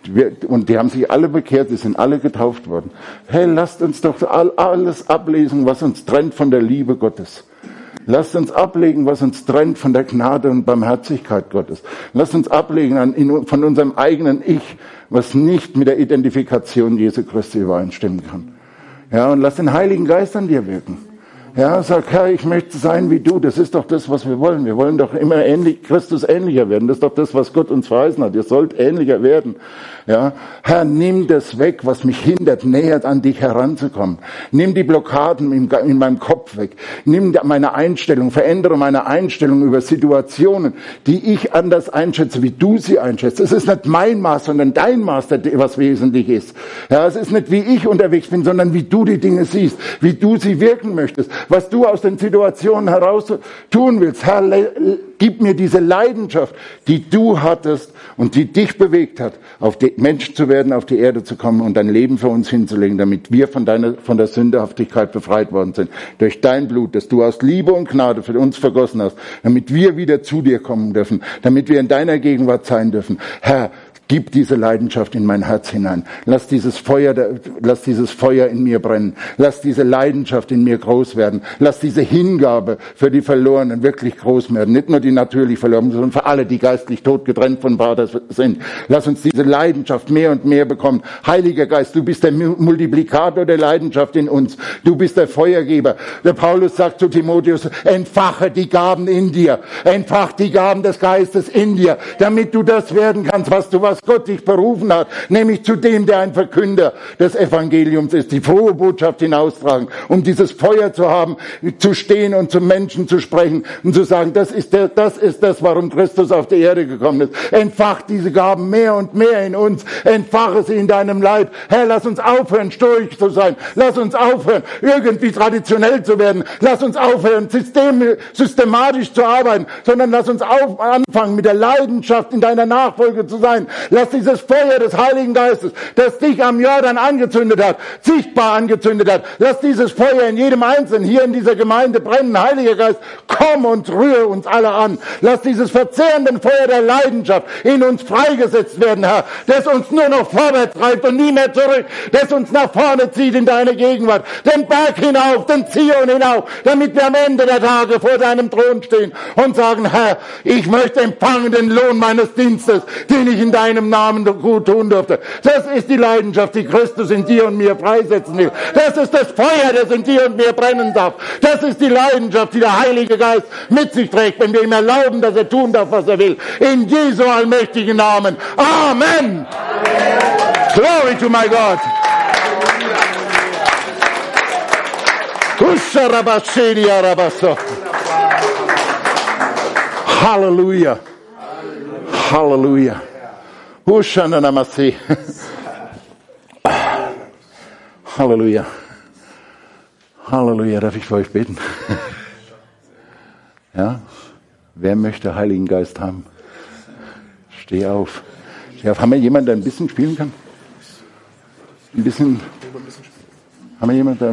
Und die haben sich alle bekehrt, die sind alle getauft worden. Hey, lasst uns doch alles ablesen, was uns trennt von der Liebe Gottes. Lasst uns ablegen, was uns trennt von der Gnade und Barmherzigkeit Gottes. Lasst uns ablegen an, in, von unserem eigenen Ich, was nicht mit der Identifikation Jesu Christi übereinstimmen kann. Ja, und lass den Heiligen Geist an dir wirken. Ja, sag, Herr, ich möchte sein wie du. Das ist doch das, was wir wollen. Wir wollen doch immer ähnlich, Christus ähnlicher werden. Das ist doch das, was Gott uns verheißen hat. Ihr sollt ähnlicher werden. Ja, Herr, nimm das weg, was mich hindert, näher an dich heranzukommen. Nimm die Blockaden in, in meinem Kopf weg. Nimm meine Einstellung, verändere meine Einstellung über Situationen, die ich anders einschätze, wie du sie einschätzt. Es ist nicht mein Maß, sondern dein Maß, was wesentlich ist. Ja, es ist nicht, wie ich unterwegs bin, sondern wie du die Dinge siehst, wie du sie wirken möchtest, was du aus den Situationen heraus tun willst. Herr, gib mir diese Leidenschaft, die du hattest und die dich bewegt hat, auf die Mensch zu werden, auf die Erde zu kommen und dein Leben für uns hinzulegen, damit wir von deiner, von der Sündhaftigkeit befreit worden sind. Durch dein Blut, das du aus Liebe und Gnade für uns vergossen hast, damit wir wieder zu dir kommen dürfen, damit wir in deiner Gegenwart sein dürfen. Herr, gib diese Leidenschaft in mein Herz hinein. Lass dieses Feuer, lass dieses Feuer in mir brennen. Lass diese Leidenschaft in mir groß werden. Lass diese Hingabe für die Verlorenen wirklich groß werden. Nicht nur die natürlich Verlorenen, sondern für alle, die geistlich tot getrennt von Vater sind. Lass uns diese Leidenschaft mehr und mehr bekommen. Heiliger Geist, du bist der Multiplikator der Leidenschaft in uns. Du bist der Feuergeber. Der Paulus sagt zu Timotheus, entfache die Gaben in dir. Entfach die Gaben des Geistes in dir, damit du das werden kannst, was du was Gott dich berufen hat, nämlich zu dem, der ein Verkünder des Evangeliums ist, die frohe Botschaft hinaustragen, um dieses Feuer zu haben, zu stehen und zum Menschen zu sprechen und zu sagen, das ist der, das ist das, warum Christus auf die Erde gekommen ist. Entfach diese Gaben mehr und mehr in uns, entfache sie in deinem Leib. Herr, lass uns aufhören, stoisch zu sein. Lass uns aufhören, irgendwie traditionell zu werden. Lass uns aufhören, system, systematisch zu arbeiten, sondern lass uns auf, anfangen, mit der Leidenschaft in deiner Nachfolge zu sein. Lass dieses Feuer des Heiligen Geistes, das dich am Jordan angezündet hat, sichtbar angezündet hat. Lass dieses Feuer in jedem Einzelnen hier in dieser Gemeinde brennen. Heiliger Geist, komm und rühre uns alle an. Lass dieses verzehrende Feuer der Leidenschaft in uns freigesetzt werden, Herr, das uns nur noch vorwärts treibt und nie mehr zurück, das uns nach vorne zieht in deine Gegenwart, den Berg hinauf, den Zion hinauf, damit wir am Ende der Tage vor deinem Thron stehen und sagen, Herr, ich möchte empfangen den Lohn meines Dienstes, den ich in deinem Namen gut tun durfte. Das ist die Leidenschaft, die Christus in dir und mir freisetzen will. Das ist das Feuer, das in dir und mir brennen darf. Das ist die Leidenschaft, die der Heilige Geist mit sich trägt, wenn wir ihm erlauben, dass er tun darf, was er will. In Jesu allmächtigen Namen. Amen. Amen. Glory to my God. Halleluja. Halleluja. Hushananamasi. Halleluja. Halleluja. Darf ich für euch beten? Ja? Wer möchte Heiligen Geist haben? Steh auf. Steh auf. Haben wir jemanden, der ein bisschen spielen kann? Ein bisschen? Haben wir jemanden, der